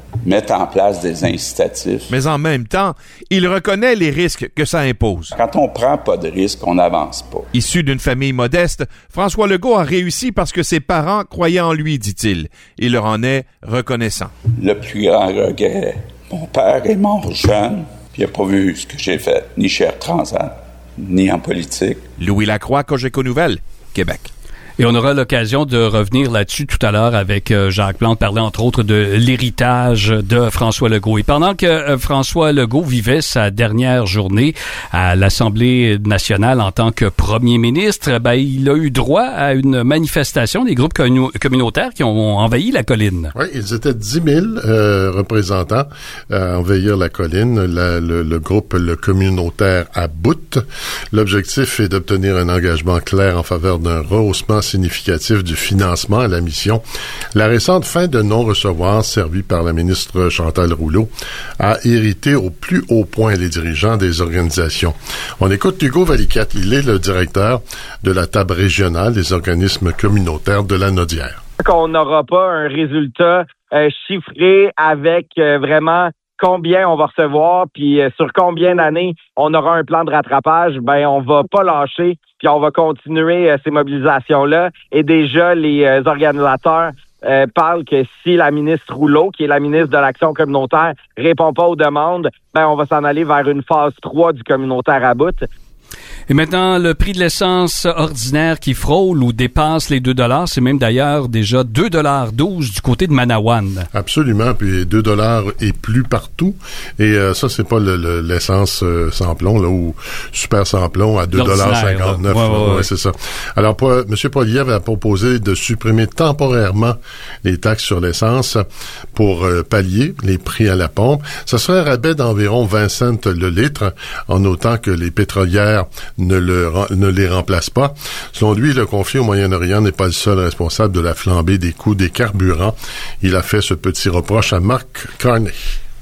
Speaker 22: mettre en place des incitatifs.
Speaker 21: Mais en même temps, il reconnaît les risques que ça impose.
Speaker 22: Quand on prend pas de risques, on n'avance pas.
Speaker 21: Issu d'une famille modeste, François Legault a réussi parce que ses parents croyaient en lui, dit-il. Il leur en est reconnaissant.
Speaker 22: Le plus grand regret, mon père est mort jeune, puis il n'a pas vu ce que j'ai fait, ni chez Air Transat, ni en politique.
Speaker 21: Louis Lacroix, Cogeco Nouvelles, Québec.
Speaker 2: Et on aura l'occasion de revenir là-dessus tout à l'heure avec euh, Jacques Plante, parler entre autres de l'héritage de François Legault. Et pendant que euh, François Legault vivait sa dernière journée à l'Assemblée nationale en tant que premier ministre, ben, il a eu droit à une manifestation des groupes commun- communautaires qui ont envahi la colline.
Speaker 20: Oui, ils étaient dix mille euh, représentants à envahir la colline, la, le, le groupe le communautaire à bout. L'objectif est d'obtenir un engagement clair en faveur d'un rehaussement significatif du financement à la mission. La récente fin de non-recevoir servie par la ministre Chantal Rouleau a irrité au plus haut point les dirigeants des organisations. On écoute Hugo Valiquette. Il est le directeur de la table régionale des organismes communautaires de la Naudière.
Speaker 3: Qu'on n'aura pas un résultat euh, chiffré avec euh, vraiment combien on va recevoir, puis euh, sur combien d'années on aura un plan de rattrapage, ben on va pas lâcher, puis on va continuer euh, ces mobilisations-là. Et déjà, les euh, organisateurs euh, parlent que si la ministre Rouleau, qui est la ministre de l'Action communautaire, répond pas aux demandes, ben on va s'en aller vers une phase trois du communautaire à bout.
Speaker 2: Et maintenant, le prix de l'essence ordinaire qui frôle ou dépasse les deux dollars, c'est même d'ailleurs déjà deux dollars douze du côté de Manawan.
Speaker 20: Absolument, puis deux dollars et plus partout. Et euh, ça, c'est pas le, le, l'essence euh, sans plomb, là, ou super sans plomb à deux dollars cinquante-neuf. Ouais, ouais, ouais. Ouais, c'est ça. Alors, pour, M. Poilievre a proposé de supprimer temporairement les taxes sur l'essence pour euh, pallier les prix à la pompe. Ça serait un rabais d'environ vingt cents le litre, en autant que les pétrolières ne, le, ne les remplace pas. Selon lui, le conflit au Moyen-Orient n'est pas le seul responsable de la flambée des coûts des carburants. Il a fait ce petit reproche à Mark Carney.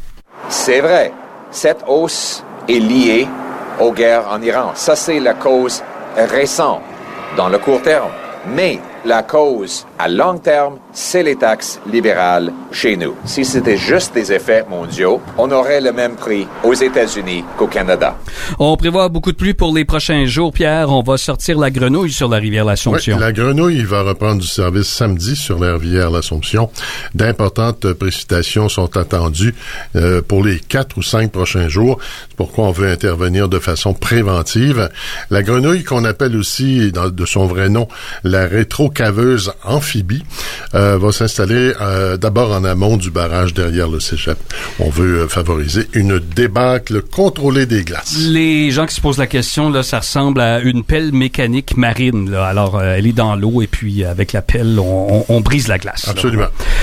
Speaker 5: C'est vrai, cette hausse est liée aux guerres en Iran. Ça, c'est la cause récente dans le court terme. Mais la cause à long terme, c'est les taxes libérales chez nous. Si c'était juste des effets mondiaux, on aurait le même prix aux États-Unis qu'au Canada.
Speaker 2: On prévoit beaucoup de pluie pour les prochains jours, Pierre. On va sortir la grenouille sur la rivière L'Assomption.
Speaker 20: Oui, la grenouille va reprendre du service samedi sur la rivière L'Assomption. D'importantes précipitations sont attendues euh, pour les quatre ou cinq prochains jours. C'est pourquoi on veut intervenir de façon préventive. La grenouille, qu'on appelle aussi, dans, de son vrai nom, la rétrocaveuse amphibie, euh, va s'installer euh, d'abord en amont du barrage derrière le cégep. On veut euh, favoriser une débâcle contrôlée des glaces.
Speaker 2: Les gens qui se posent la question, là, ça ressemble à une pelle mécanique marine. Là. Alors, euh, elle est dans l'eau et puis avec la pelle, on, on, on brise la glace.
Speaker 20: Absolument.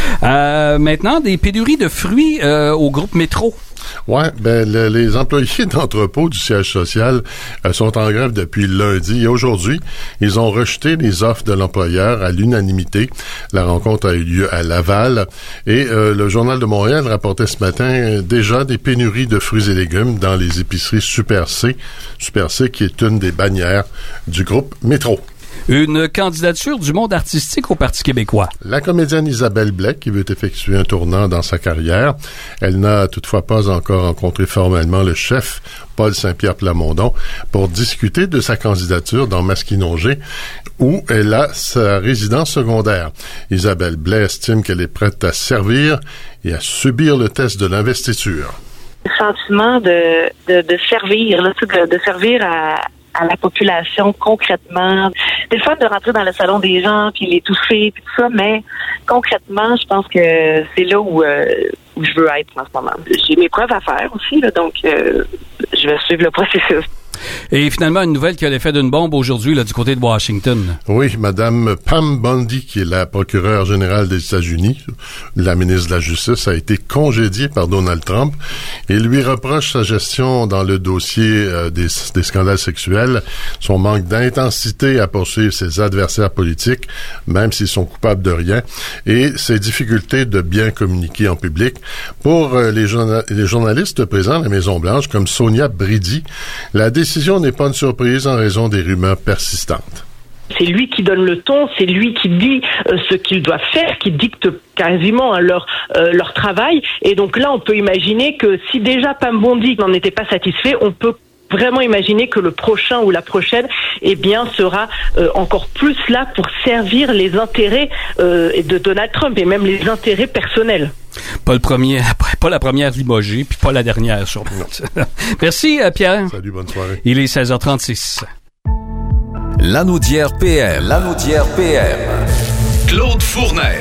Speaker 2: Euh, maintenant, des pénuries de fruits euh, au groupe Métro.
Speaker 20: Ouais, ben le, les employés d'entrepôt du siège social euh, sont en grève depuis lundi et aujourd'hui, ils ont rejeté les offres de l'employeur à l'unanimité. La rencontre a eu lieu à Laval et euh, le Journal de Montréal rapportait ce matin euh, déjà des pénuries de fruits et légumes dans les épiceries Super C, Super C qui est une des bannières du groupe Métro.
Speaker 2: Une candidature du monde artistique au Parti québécois.
Speaker 20: La comédienne Isabelle Blais qui veut effectuer un tournant dans sa carrière. Elle n'a toutefois pas encore rencontré formellement le chef Paul Saint-Pierre Plamondon pour discuter de sa candidature dans Masquinongé où elle a sa résidence secondaire. Isabelle Blais estime qu'elle est prête à servir et à subir le test de l'investiture.
Speaker 23: Le sentiment de, de, de servir, là, de, de servir à à la population concrètement. C'est le fun de rentrer dans le salon des gens, puis les tousser, puis tout ça, mais concrètement, je pense que c'est là où, euh, où je veux être en ce moment. J'ai mes preuves à faire aussi, là, donc euh, je vais suivre le processus.
Speaker 2: Et finalement, une nouvelle qui a l'effet d'une bombe aujourd'hui là, du côté de Washington.
Speaker 20: Oui, Madame Pam Bondi, qui est la procureure générale des États-Unis, la ministre de la Justice, a été congédiée par Donald Trump et lui reproche sa gestion dans le dossier euh, des, des scandales sexuels, son manque d'intensité à poursuivre ses adversaires politiques, même s'ils sont coupables de rien, et ses difficultés de bien communiquer en public. Pour euh, les, journa- les journalistes présents à la Maison-Blanche, comme Sonia Brady, la décision n'est pas une surprise en raison des rumeurs persistantes.
Speaker 6: C'est lui qui donne le ton, c'est lui qui dit euh, ce qu'ils doivent faire, qui dicte quasiment hein, leur euh, leur travail. Et donc là, on peut imaginer que si déjà Pam Bondi n'en était pas satisfait, on peut vraiment imaginer que le prochain ou la prochaine, eh bien, sera euh, encore plus là pour servir les intérêts euh, de Donald Trump et même les intérêts personnels.
Speaker 2: Pas le premier, pas la première limogée, puis pas la dernière, sûrement. Merci, Pierre.
Speaker 20: Salut, bonne soirée.
Speaker 2: Il est seize heures trente-six.
Speaker 1: Lanaudière P M. Lanaudière P M. Claude Fournel.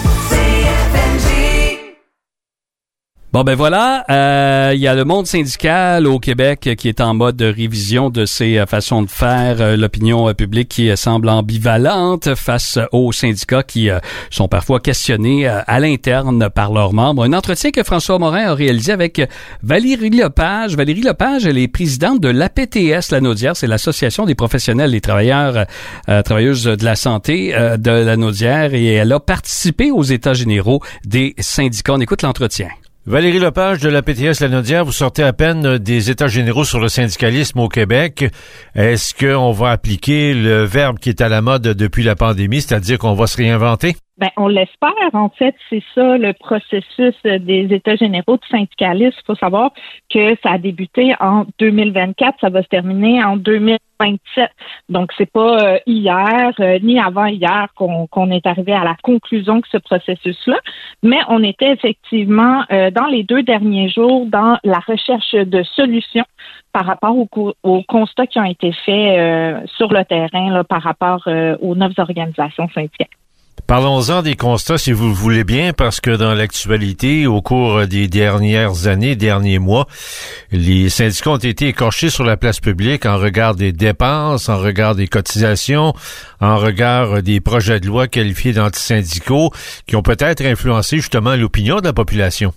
Speaker 2: Bon, ben voilà, euh, il y a le monde syndical au Québec qui est en mode de révision de ses euh, façons de faire. Euh, l'opinion euh, publique qui euh, semble ambivalente face aux syndicats qui euh, sont parfois questionnés euh, à l'interne par leurs membres. Un entretien que François Morin a réalisé avec Valérie Lepage. Valérie Lepage, elle est présidente de l'A P T S Lanaudière, c'est l'Association des professionnels et travailleurs, euh, travailleuses de la santé euh, de Lanaudière, et elle a participé aux États généraux des syndicats. On écoute l'entretien.
Speaker 4: Valérie Lepage de l'A P T S Lanaudière, vous sortez à peine des États généraux sur le syndicalisme au Québec. Est-ce qu'on va appliquer le verbe qui est à la mode depuis la pandémie, c'est-à-dire qu'on va se réinventer?
Speaker 8: Ben, on l'espère. En fait, c'est ça le processus des États généraux de syndicalisme. Il faut savoir que ça a débuté en deux mille vingt-quatre, ça va se terminer en deux mille vingt-sept. Donc, c'est pas euh, hier euh, ni avant hier qu'on, qu'on est arrivé à la conclusion de ce processus-là, mais on était effectivement euh, dans les deux derniers jours dans la recherche de solutions par rapport aux, co- aux constats qui ont été faits euh, sur le terrain là, par rapport euh, aux neuf organisations syndicales.
Speaker 4: Parlons-en des constats, si vous le voulez bien, parce que dans l'actualité, au cours des dernières années, derniers mois, les syndicats ont été écorchés sur la place publique en regard des dépenses, en regard des cotisations, en regard des projets de loi qualifiés d'antisyndicaux, qui ont peut-être influencé justement l'opinion de la population.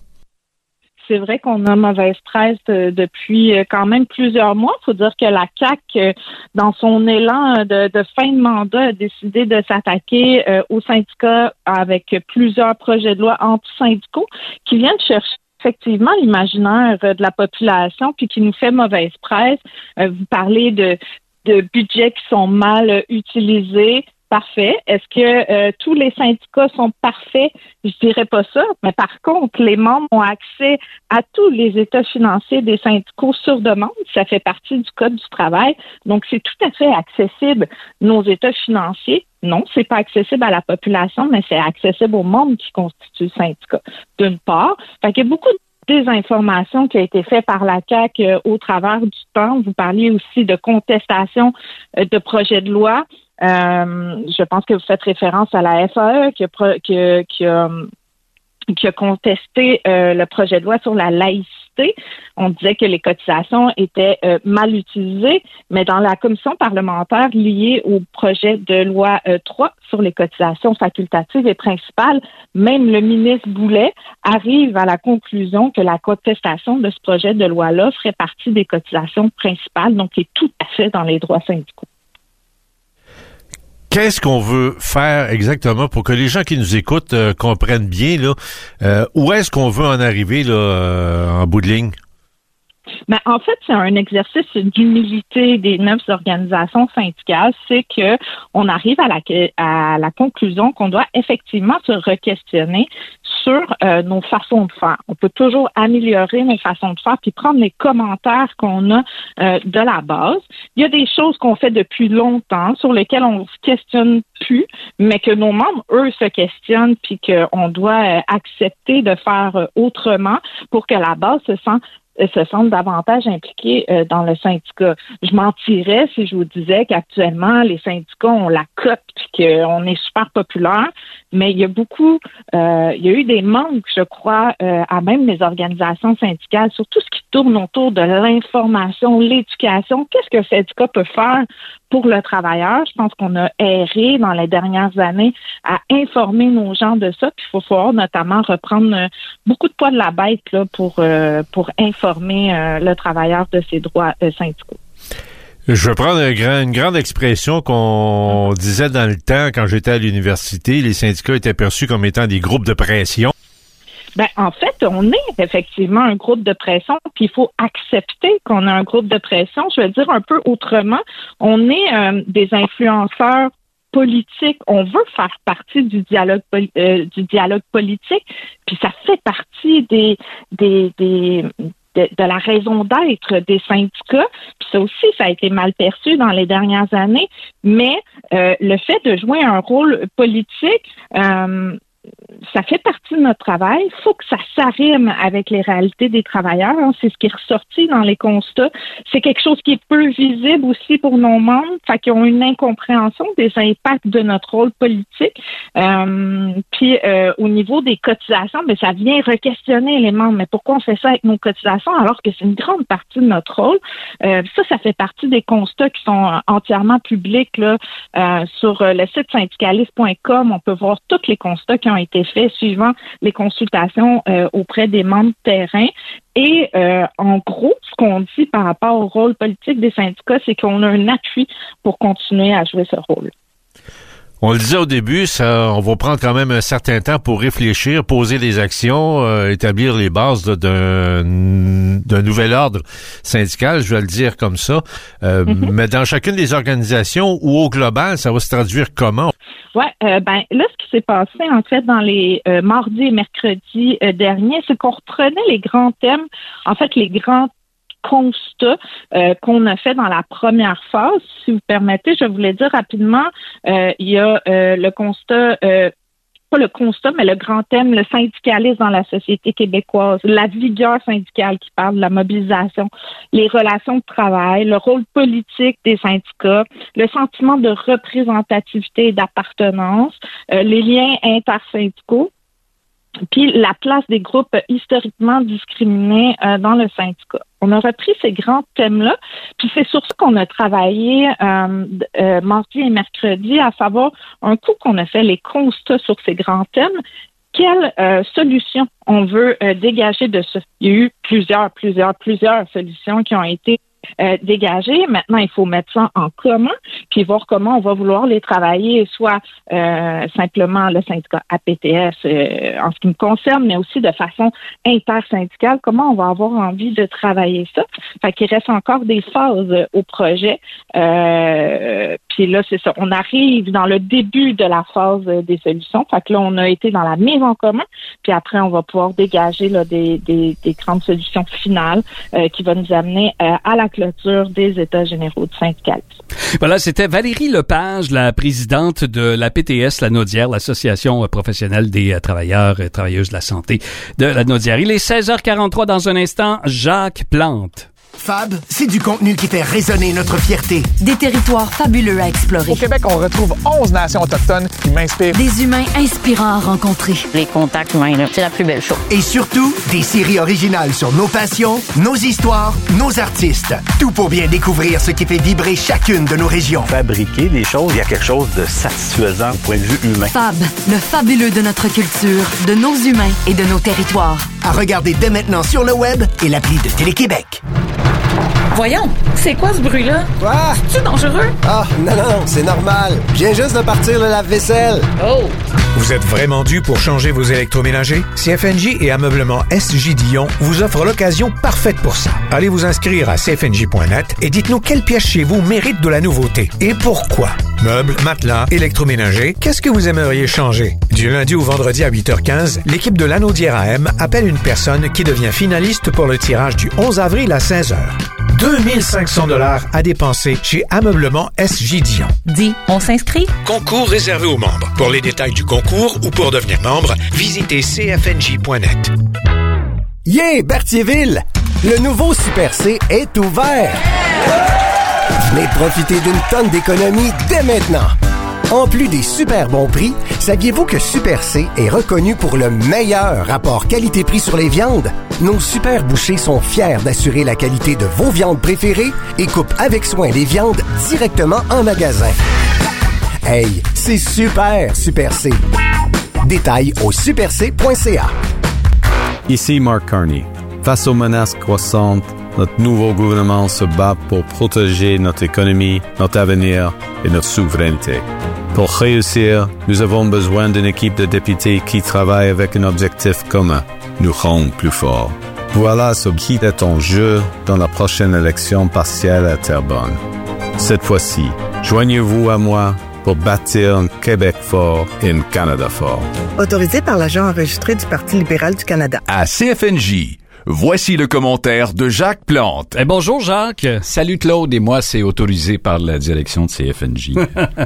Speaker 8: C'est vrai qu'on a mauvaise presse euh, depuis euh, quand même plusieurs mois. Il faut dire que la C A Q, euh, dans son élan de, de fin de mandat, a décidé de s'attaquer euh, aux syndicats avec plusieurs projets de loi anti-syndicaux qui viennent chercher effectivement l'imaginaire euh, de la population puis qui nous fait mauvaise presse. Euh, vous parlez de, de budgets qui sont mal euh, utilisés. Parfait. Est-ce que euh, tous les syndicats sont parfaits? Je dirais pas ça. Mais par contre, les membres ont accès à tous les états financiers des syndicats sur demande. Ça fait partie du Code du travail. Donc, c'est tout à fait accessible, nos états financiers. Non, c'est pas accessible à la population, mais c'est accessible aux membres qui constituent le syndicat, d'une part. Fait qu'il y a beaucoup de désinformation qui a été faite par la C A Q euh, au travers du temps. Vous parliez aussi de contestation euh, de projets de loi. Euh, je pense que vous faites référence à la F A E qui a, pro, qui a, qui a, qui a contesté euh, le projet de loi sur la laïcité. On disait que les cotisations étaient euh, mal utilisées, mais dans la commission parlementaire liée au projet de loi euh, trois sur les cotisations facultatives et principales, même le ministre Boulet arrive à la conclusion que la contestation de ce projet de loi-là ferait partie des cotisations principales, donc qui est tout à fait dans les droits syndicaux.
Speaker 4: Qu'est-ce qu'on veut faire exactement pour que les gens qui nous écoutent euh, comprennent bien là, euh, où est-ce qu'on veut en arriver là, euh, en bout de ligne?
Speaker 8: Ben, en fait, c'est un exercice d'humilité des neuf organisations syndicales. C'est que on arrive à la, à la conclusion qu'on doit effectivement se re-questionner sur euh, nos façons de faire. On peut toujours améliorer nos façons de faire puis prendre les commentaires qu'on a euh, de la base. Il y a des choses qu'on fait depuis longtemps sur lesquelles on se questionne plus, mais que nos membres, eux, se questionnent puis qu'on doit euh, accepter de faire euh, autrement pour que la base se sente se sentent davantage impliqués euh, dans le syndicat. Je mentirais si je vous disais qu'actuellement, les syndicats ont la cote et qu'on est super populaire, mais il y a beaucoup, euh, il y a eu des manques, je crois, euh, à même les organisations syndicales sur tout ce qui tourne autour de l'information, l'éducation. Qu'est-ce que le syndicat peut faire pour le travailleur? Je pense qu'on a erré dans les dernières années à informer nos gens de ça, puis il faut falloir notamment reprendre euh, beaucoup de poids de la bête là, pour, euh, pour informer euh, le travailleur de ses droits euh, syndicaux.
Speaker 4: Je vais prendre un grand, une grande expression qu'on disait dans le temps quand j'étais à l'université. Les syndicats étaient perçus comme étant des groupes de pression.
Speaker 8: Ben, en fait, on est effectivement un groupe de pression, puis il faut accepter qu'on a un groupe de pression. Je vais dire un peu autrement. On est euh, des influenceurs politiques. On veut faire partie du dialogue euh, du dialogue politique, puis ça fait partie des des des de, de la raison d'être des syndicats. Puis ça aussi, ça a été mal perçu dans les dernières années. Mais euh, le fait de jouer un rôle politique, euh, ça fait partie de notre travail. Il faut que ça s'arrime avec les réalités des travailleurs. Hein. C'est ce qui est ressorti dans les constats. C'est quelque chose qui est peu visible aussi pour nos membres, fait qu'ils ont une incompréhension des impacts de notre rôle politique. Euh, puis euh, au niveau des cotisations, ben ça vient re-questionner les membres. Mais pourquoi on fait ça avec nos cotisations alors que c'est une grande partie de notre rôle? Euh, ça, ça fait partie des constats qui sont entièrement publics là, euh, sur le site syndicaliste point com. On peut voir tous les constats qui ont été faits suivant les consultations euh, auprès des membres de terrain. Et euh, en gros, ce qu'on dit par rapport au rôle politique des syndicats, c'est qu'on a un appui pour continuer à jouer ce rôle.
Speaker 4: On le disait au début, ça, on va prendre quand même un certain temps pour réfléchir, poser des actions, euh, établir les bases là, d'un, d'un nouvel ordre syndical, je vais le dire comme ça. Euh, mm-hmm. Mais dans chacune des organisations ou au global, ça va se traduire comment? Ouais,
Speaker 8: euh, ben là, ce qui s'est passé en fait dans les euh, mardis et mercredis euh, derniers, c'est qu'on reprenait les grands thèmes, en fait les grands constat euh, qu'on a fait dans la première phase. Si vous permettez, je voulais dire rapidement, euh, il y a euh, le constat, euh, pas le constat, mais le grand thème, le syndicalisme dans la société québécoise, la vigueur syndicale qui parle de la mobilisation, les relations de travail, le rôle politique des syndicats, le sentiment de représentativité et d'appartenance, euh, les liens intersyndicaux, puis la place des groupes historiquement discriminés euh, dans le syndicat. On a repris ces grands thèmes-là, puis c'est sur ça qu'on a travaillé euh, euh, mardi et mercredi, à savoir un coup qu'on a fait les constats sur ces grands thèmes, quelles euh, solutions on veut euh, dégager de ça. Il y a eu plusieurs, plusieurs, plusieurs solutions qui ont été Euh, dégagées. Maintenant, il faut mettre ça en commun, puis voir comment on va vouloir les travailler, soit euh, simplement le syndicat A P T S euh, en ce qui me concerne, mais aussi de façon intersyndicale, comment on va avoir envie de travailler ça. Fait qu'il reste encore des phases euh, au projet. Euh, puis là, c'est ça. On arrive dans le début de la phase euh, des solutions. Fait que là, on a été dans la mise en commun, puis après, on va pouvoir dégager là, des, des, des grandes solutions finales euh, qui vont nous amener euh, à la clôture des États généraux du syndicalisme.
Speaker 2: Voilà, c'était Valérie Lepage, la présidente de la P T S, la Naudière, l'Association professionnelle des travailleurs et travailleuses de la santé de la Naudière. Il est seize heures quarante-trois dans un instant. Jacques Plante.
Speaker 9: Fab, c'est du contenu qui fait résonner notre fierté.
Speaker 10: Des territoires fabuleux à explorer.
Speaker 11: Au Québec, on retrouve onze nations autochtones qui m'inspirent.
Speaker 10: Des humains inspirants à rencontrer.
Speaker 24: Les contacts humains, là, c'est la plus belle chose.
Speaker 9: Et surtout, des séries originales sur nos passions, nos histoires, nos artistes. Tout pour bien découvrir ce qui fait vibrer chacune de nos régions.
Speaker 25: Fabriquer des choses, il y a quelque chose de satisfaisant au point de vue humain.
Speaker 10: Fab, le fabuleux de notre culture, de nos humains et de nos territoires.
Speaker 9: À regarder dès maintenant sur le web et l'appli de Télé-Québec.
Speaker 26: Voyons, c'est quoi ce bruit-là?
Speaker 27: Quoi?
Speaker 26: C'est-tu dangereux?
Speaker 27: Ah, non, non, c'est normal. Je viens juste de partir le lave-vaisselle.
Speaker 26: Oh!
Speaker 28: Vous êtes vraiment dû pour changer vos électroménagers? C F N J et Ameublement S J Dion vous offrent l'occasion parfaite pour ça. Allez vous inscrire à c f n j point net et dites-nous quelle pièce chez vous mérite de la nouveauté et pourquoi. Meubles, matelas, électroménagers, qu'est-ce que vous aimeriez changer? Du lundi au vendredi à huit heures quinze, l'équipe de l'Anaudière A M appelle une personne qui devient finaliste pour le tirage du onze avril à seize heures. deux mille cinq cents dollars à dépenser chez Ameublement S J Dion.
Speaker 26: Dis, on s'inscrit?
Speaker 28: Concours réservé aux membres. Pour les détails du concours ou pour devenir membre, visitez c f n j point net.
Speaker 27: Yeah, Berthierville! Le nouveau Super C est ouvert! Venez profiter d'une tonne d'économies dès maintenant! En plus des super bons prix, saviez-vous que Super C est reconnu pour le meilleur rapport qualité-prix sur les viandes? Nos super bouchers sont fiers d'assurer la qualité de vos viandes préférées et coupent avec soin les viandes directement en magasin. Hey, c'est super, Super C! Détails au super c point c a.
Speaker 29: Ici Mark Carney. Face aux menaces croissantes, notre nouveau gouvernement se bat pour protéger notre économie, notre avenir et notre souveraineté. Pour réussir, nous avons besoin d'une équipe de députés qui travaille avec un objectif commun, nous rendre plus forts. Voilà ce qui est en jeu dans la prochaine élection partielle à Terrebonne. Cette fois-ci, joignez-vous à moi pour bâtir un Québec fort et un Canada fort.
Speaker 7: Autorisé par l'agent enregistré du Parti libéral du Canada.
Speaker 1: À C F N J, voici le commentaire de Jacques Plante.
Speaker 2: Eh, bonjour Jacques.
Speaker 12: Salut Claude, et moi c'est autorisé par la direction de C F N J.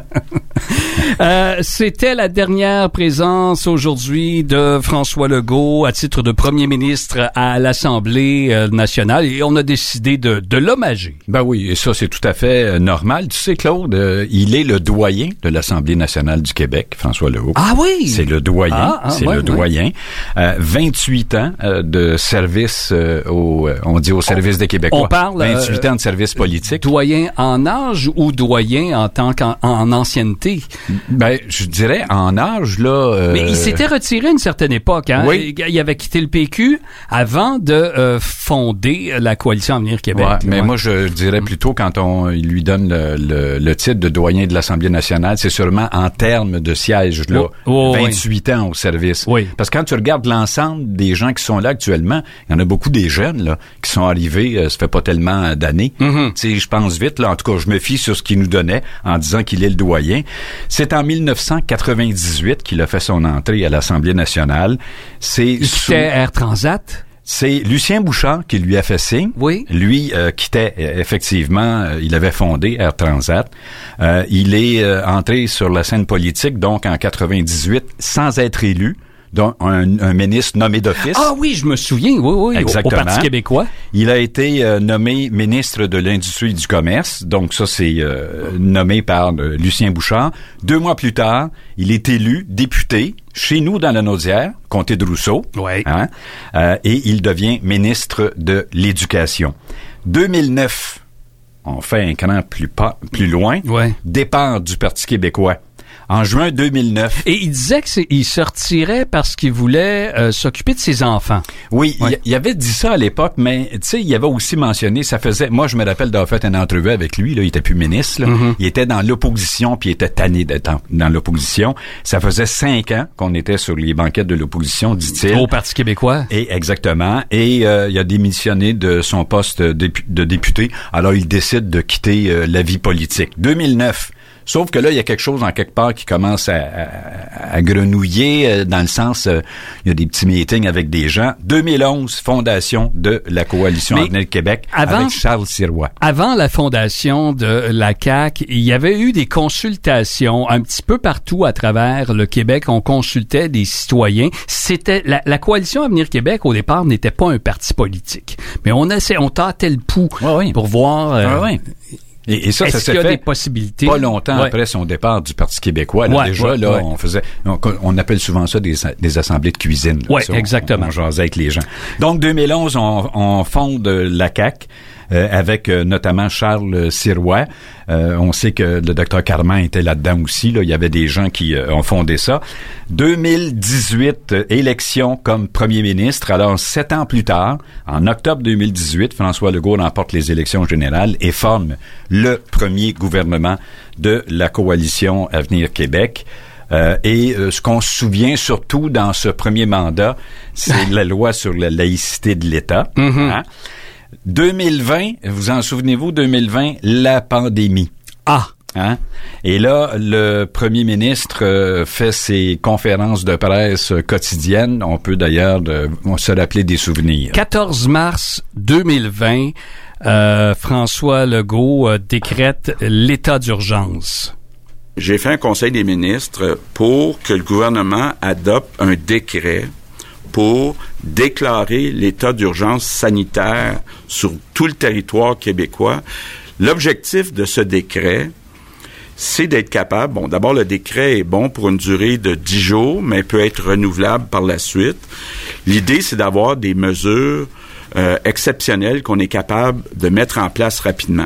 Speaker 2: euh, c'était la dernière présence aujourd'hui de François Legault à titre de premier ministre à l'Assemblée euh, nationale et on a décidé de, de l'hommager.
Speaker 12: Ben oui, et ça c'est tout à fait euh, normal. Tu sais Claude, euh, il est le doyen de l'Assemblée nationale du Québec, François Legault.
Speaker 2: Ah oui?
Speaker 12: C'est le doyen,
Speaker 2: ah, ah,
Speaker 12: c'est
Speaker 2: ouais,
Speaker 12: le doyen. Ouais. Euh, vingt-huit ans euh, de service euh, au, euh, on dit au service on, des Québécois.
Speaker 2: On parle
Speaker 12: vingt-huit
Speaker 2: euh,
Speaker 12: ans de service politique.
Speaker 2: Doyen en âge ou doyen en tant qu'en en ancienneté?
Speaker 12: Ben, je dirais en âge, là... Euh...
Speaker 2: Mais il s'était retiré à une certaine époque, hein?
Speaker 12: Oui.
Speaker 2: Il avait quitté le P Q avant de euh, fonder la Coalition Avenir Québec.
Speaker 12: Ouais, mais
Speaker 2: ouais.
Speaker 12: moi, je dirais plutôt quand on il lui donne le, le, le titre de doyen de l'Assemblée nationale, c'est sûrement en termes de siège, là.
Speaker 2: Oh, oh,
Speaker 12: vingt-huit oui. ans au service.
Speaker 2: Oui.
Speaker 12: Parce que quand tu regardes l'ensemble des gens qui sont là actuellement, il y en a beaucoup des jeunes, là, qui sont arrivés, euh, ça fait pas tellement d'années.
Speaker 2: Mm-hmm.
Speaker 12: Tu sais, je pense vite, là. En tout cas, je me fie sur ce qu'il nous donnait en disant qu'il est le doyen. C'est en mille neuf cent quatre-vingt-dix-huit qu'il a fait son entrée à l'Assemblée nationale. C'est
Speaker 2: il
Speaker 12: sous...
Speaker 2: quittait Air Transat?
Speaker 12: C'est Lucien Bouchard qui lui a fait signe.
Speaker 2: Oui.
Speaker 12: Lui euh, quittait euh, effectivement, euh, il avait fondé Air Transat. Euh, il est euh, entré sur la scène politique donc en quatre-vingt-dix-huit sans être élu. Donc, un, un ministre nommé d'office.
Speaker 2: Ah oui, je me souviens, oui, oui,
Speaker 12: exactement.
Speaker 2: Au, au Parti québécois.
Speaker 12: Il a été euh, nommé ministre de l'Industrie et du Commerce. Donc, ça, c'est euh, nommé par euh, Lucien Bouchard. Deux mois plus tard, il est élu député chez nous dans la Naudière, comté de Rousseau.
Speaker 2: Oui.
Speaker 12: Hein, euh, et il devient ministre de l'Éducation. deux mille neuf, on fait un cran plus, pas, plus loin.
Speaker 2: Ouais.
Speaker 12: Départ du Parti québécois. En juin deux mille neuf.
Speaker 2: Et il disait qu'il se retirait parce qu'il voulait euh, s'occuper de ses enfants.
Speaker 12: Oui,
Speaker 2: ouais.
Speaker 12: il, il avait dit ça à l'époque, mais tu sais, il avait aussi mentionné, ça faisait... Moi, je me rappelle d'avoir fait une entrevue avec lui, là, il était plus ministre, là.
Speaker 2: Mm-hmm.
Speaker 12: Il était dans l'opposition, puis il était tanné d'être dans l'opposition. Ça faisait cinq ans qu'on était sur les banquettes de l'opposition, dit-il.
Speaker 2: Au Parti québécois.
Speaker 12: Et exactement. Et euh, il a démissionné de son poste de, de député. Alors, il décide de quitter euh, la vie politique. deux mille neuf. Sauf que là, il y a quelque chose en quelque part qui commence à, à, à grenouiller, euh, dans le sens, euh, il y a des petits meetings avec des gens. deux mille onze, fondation de la Coalition Avenir Québec avant, avec Charles Sirois.
Speaker 2: Avant la fondation de la C A Q, il y avait eu des consultations un petit peu partout à travers le Québec. On consultait des citoyens. C'était la, la Coalition Avenir Québec, au départ, n'était pas un parti politique. Mais on essaie, on tâtait le pouls
Speaker 12: ouais, oui.
Speaker 2: pour voir... Euh,
Speaker 12: ouais, ouais. Et, et ça,
Speaker 2: Est-ce
Speaker 12: ça s'est
Speaker 2: qu'il y a
Speaker 12: fait
Speaker 2: des possibilités?
Speaker 12: Pas longtemps
Speaker 2: ouais.
Speaker 12: après son départ du Parti québécois. Là,
Speaker 2: ouais,
Speaker 12: déjà,
Speaker 2: ouais,
Speaker 12: là,
Speaker 2: ouais.
Speaker 12: on faisait, on, on appelle souvent ça des, des assemblées de cuisine.
Speaker 2: Oui,
Speaker 12: ça,
Speaker 2: exactement.
Speaker 12: On, on jasait avec les gens. Donc, deux mille onze, on, on fonde la C A Q. Euh, avec euh, notamment Charles Sirois. Euh, on sait que le docteur Carman était là-dedans aussi. Là. Il y avait des gens qui euh, ont fondé ça. deux mille dix-huit, euh, élection comme premier ministre. Alors, sept ans plus tard, en octobre deux mille dix-huit, François Legault remporte les élections générales et forme le premier gouvernement de la Coalition Avenir Québec. Euh, et euh, ce qu'on se souvient surtout dans ce premier mandat, c'est la loi sur la laïcité de l'État.
Speaker 2: Mm-hmm.
Speaker 12: Hein? deux mille vingt, vous en souvenez-vous, deux mille vingt, la pandémie.
Speaker 2: Ah!
Speaker 12: Hein? Et là, le premier ministre euh, fait ses conférences de presse quotidiennes. On peut d'ailleurs de, on se rappeler des souvenirs.
Speaker 2: quatorze mars deux mille vingt, euh, François Legault euh, décrète l'état d'urgence.
Speaker 22: J'ai fait un conseil des ministres pour que le gouvernement adopte un décret pour déclarer l'état d'urgence sanitaire sur tout le territoire québécois. L'objectif de ce décret, c'est d'être capable, bon, d'abord, le décret est bon pour une durée de dix jours, mais peut être renouvelable par la suite. L'idée, c'est d'avoir des mesures euh, exceptionnelles qu'on est capable de mettre en place rapidement.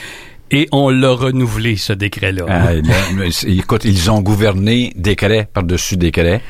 Speaker 2: Et on l'a renouvelé, ce décret-là.
Speaker 12: Euh, là, écoute, ils ont gouverné décret par-dessus décret.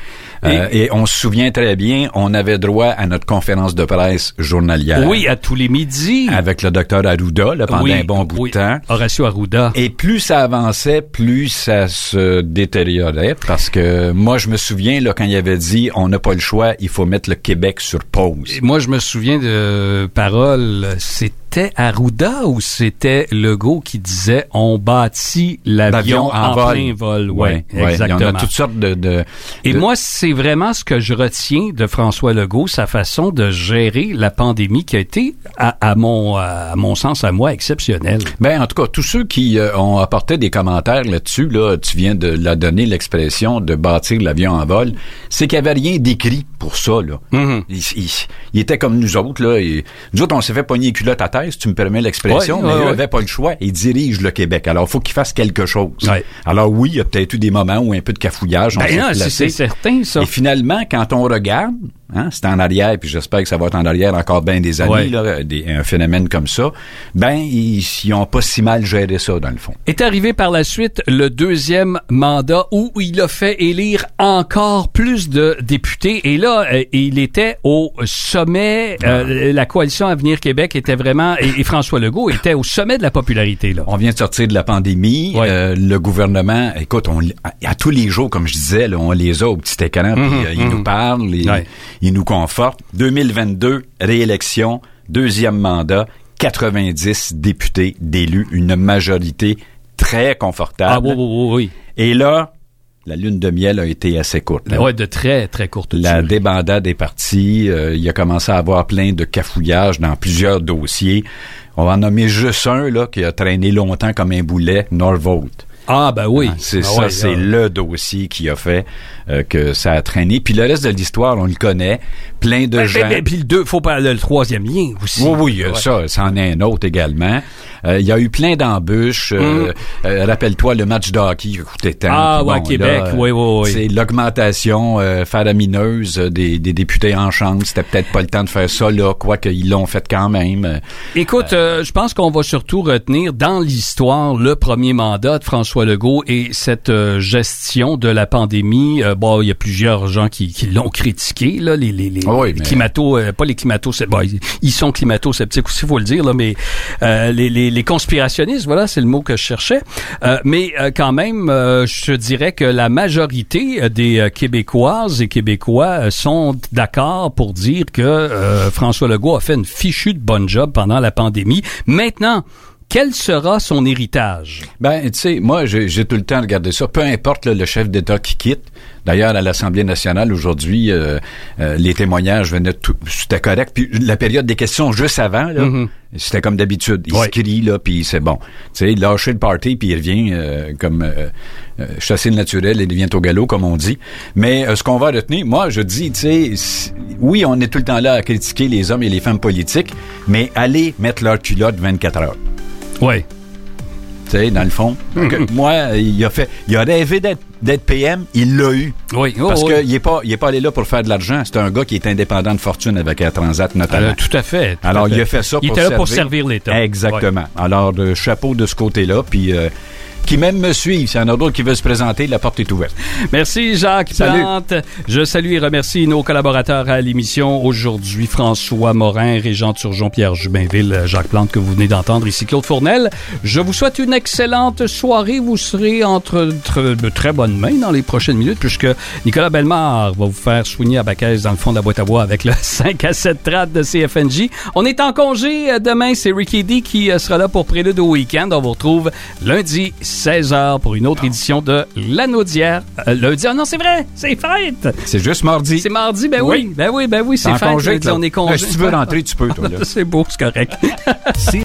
Speaker 12: Euh, et, et on se souvient très bien, on avait droit à notre conférence de presse journalière.
Speaker 2: Oui, à tous les midis.
Speaker 12: Avec le docteur Arruda, là, pendant
Speaker 2: oui,
Speaker 12: un bon bout
Speaker 2: oui.
Speaker 12: de temps.
Speaker 2: Horacio Arruda.
Speaker 12: Et plus ça avançait, plus ça se détériorait, parce que moi, je me souviens, là, quand il avait dit, on n'a pas le choix, il faut mettre le Québec sur pause.
Speaker 2: Et moi, je me souviens de paroles, c'était Arruda ou c'était Legault qui disait, on bâtit l'avion, l'avion en, en vol. plein vol. Oui, ouais, exactement.
Speaker 12: Il y en a toutes sortes de... de
Speaker 2: Et
Speaker 12: de...
Speaker 2: moi, c'est vraiment ce que je retiens de François Legault, sa façon de gérer la pandémie qui a été, à, à mon à mon sens, à moi, exceptionnelle.
Speaker 12: Ben, en tout cas, tous ceux qui euh, ont apporté des commentaires là-dessus, là, tu viens de la donner l'expression de bâtir l'avion en vol, c'est qu'il n'y avait rien d'écrit pour ça, là. Mm-hmm. Il, il, il était comme nous autres, là. Et, nous autres, on s'est fait pogner les culottes à terre, si tu me permets l'expression, ouais, mais ouais, eux n'avaient ouais. pas le choix. Ils dirigent le Québec. Alors, il faut qu'ils fassent quelque chose. Ouais. Alors, oui, il y a peut-être eu des moments où un peu de cafouillage.
Speaker 2: Ben non, c'est, c'est certain, ça.
Speaker 12: Et finalement, quand on regarde, hein, c'est en arrière, puis j'espère que ça va être en arrière encore bien des années, ouais. là, des, un phénomène comme ça, ben, ils, ils ont pas si mal géré ça, dans le fond.
Speaker 2: Est arrivé par la suite le deuxième mandat où il a fait élire encore plus de députés. Et là, euh, il était au sommet, euh, la coalition Avenir Québec était vraiment, et, et François Legault était au sommet de la popularité, là.
Speaker 12: On vient de sortir de la pandémie, ouais. euh, le gouvernement, écoute, on, à, à tous les jours, comme je disais, là, on les a au petit écran, puis mm-hmm, euh, ils mm-hmm. nous parlent, ils, ouais. ils nous confortent. deux mille vingt-deux, réélection, deuxième mandat, quatre-vingt-dix députés d'élus, une majorité très confortable.
Speaker 2: Ah oui, oui, oui.
Speaker 12: Et là, la lune de miel a été assez courte.
Speaker 2: Oui, de très, très courte.
Speaker 12: La durée. Débandade est partie. Euh, il a commencé à avoir plein de cafouillages dans plusieurs dossiers. On va en nommer juste un là qui a traîné longtemps comme un boulet, Norvolt.
Speaker 2: Ah, ben oui.
Speaker 12: Ah, c'est
Speaker 2: ah,
Speaker 12: ça,
Speaker 2: ouais,
Speaker 12: c'est
Speaker 2: là.
Speaker 12: le dossier qui a fait euh, que ça a traîné. Puis le reste de l'histoire, on le connaît. Plein de
Speaker 2: ben,
Speaker 12: gens.
Speaker 2: Ben, ben, puis le deux, faut pas le, le troisième lien aussi.
Speaker 12: Oui, oui,
Speaker 2: ouais.
Speaker 12: ça, ça en est un autre également. Euh, il y a eu plein d'embûches. Euh, mm. euh, rappelle-toi le match de hockey qui coûtait tant.
Speaker 2: Ah,
Speaker 12: bon,
Speaker 2: ouais, Québec,
Speaker 12: là,
Speaker 2: oui, oui, oui.
Speaker 12: C'est l'augmentation euh, faramineuse des, des députés en chambre. C'était peut-être pas le temps de faire ça là, quoique ils l'ont fait quand même.
Speaker 2: Écoute, euh, euh, je pense qu'on va surtout retenir dans l'histoire le premier mandat de François Legault et cette euh, gestion de la pandémie. Euh, bon, il y a plusieurs gens qui, qui l'ont critiqué, là, les, les, les,
Speaker 12: oui,
Speaker 2: les
Speaker 12: mais...
Speaker 2: climato, euh, pas les climato, bon, ils, ils sont climato-sceptiques aussi, faut le dire, là, mais euh, les, les, les conspirationnistes, voilà, c'est le mot que je cherchais. Euh, mais euh, quand même, euh, je dirais que la majorité des euh, Québécoises et Québécois euh, sont d'accord pour dire que euh, François Legault a fait une fichue de bonne job pendant la pandémie. Maintenant, quel sera son héritage?
Speaker 12: Ben, tu sais, moi, j'ai, j'ai tout le temps regardé ça. Peu importe là, le chef d'État qui quitte. D'ailleurs, à l'Assemblée nationale, aujourd'hui, euh, euh, les témoignages venaient tout, c'était correct. Puis la période des questions juste avant, là, mm-hmm. c'était comme d'habitude. Il ouais. se crie, là, puis c'est bon. Tu sais, il lâche le party, puis il revient euh, comme euh, euh, chasser le naturel, et il vient au galop, comme on dit. Mais euh, ce qu'on va retenir, moi, je dis, tu sais, oui, on est tout le temps là à critiquer les hommes et les femmes politiques, mais allez mettre leur culotte vingt-quatre heures.
Speaker 2: Oui.
Speaker 12: Tu sais, dans le fond. Mm-hmm. Moi, il a fait, il a rêvé d'être, d'être P M, il l'a eu.
Speaker 2: Oui. Oh,
Speaker 12: Parce
Speaker 2: oui.
Speaker 12: qu'il est pas, il est pas allé là pour faire de l'argent. C'est un gars qui est indépendant de fortune avec Air Transat, notamment.
Speaker 2: Euh, tout à fait. Tout
Speaker 12: Alors,
Speaker 2: à fait.
Speaker 12: il a fait ça
Speaker 2: il
Speaker 12: pour
Speaker 2: était là
Speaker 12: servir.
Speaker 2: pour servir l'État.
Speaker 12: Exactement.
Speaker 2: Ouais.
Speaker 12: Alors, de chapeau de ce côté-là, puis euh, qui même me suivent. S'il y en a d'autres qui veulent se présenter, la porte est ouverte.
Speaker 2: Merci Jacques
Speaker 12: Salut.
Speaker 2: Plante. Je salue et remercie nos collaborateurs à l'émission aujourd'hui, François Morin, Régent Turgeon, Pierre Jubinville, Jacques Plante que vous venez d'entendre, ici Claude Fournel. Je vous souhaite une excellente soirée. Vous serez entre de très bonnes mains dans les prochaines minutes puisque Nicolas Bellemare va vous faire soigner à Bacaise dans le fond de la boîte à bois avec le cinq à sept trad de C F N J. On est en congé. Demain, c'est Ricky D qui sera là pour Prélude au week-end. On vous retrouve lundi seize heures pour une autre édition de L'Anneau d'hier. Euh, lundi, ah non, c'est vrai, c'est fête.
Speaker 12: C'est juste mardi.
Speaker 2: C'est mardi, ben oui, oui ben oui, ben oui, c'est
Speaker 12: en
Speaker 2: fête.
Speaker 12: congé,
Speaker 2: lundi, on est congé.
Speaker 12: Ben, si tu veux rentrer, tu peux, toi, là.
Speaker 2: C'est beau, c'est correct.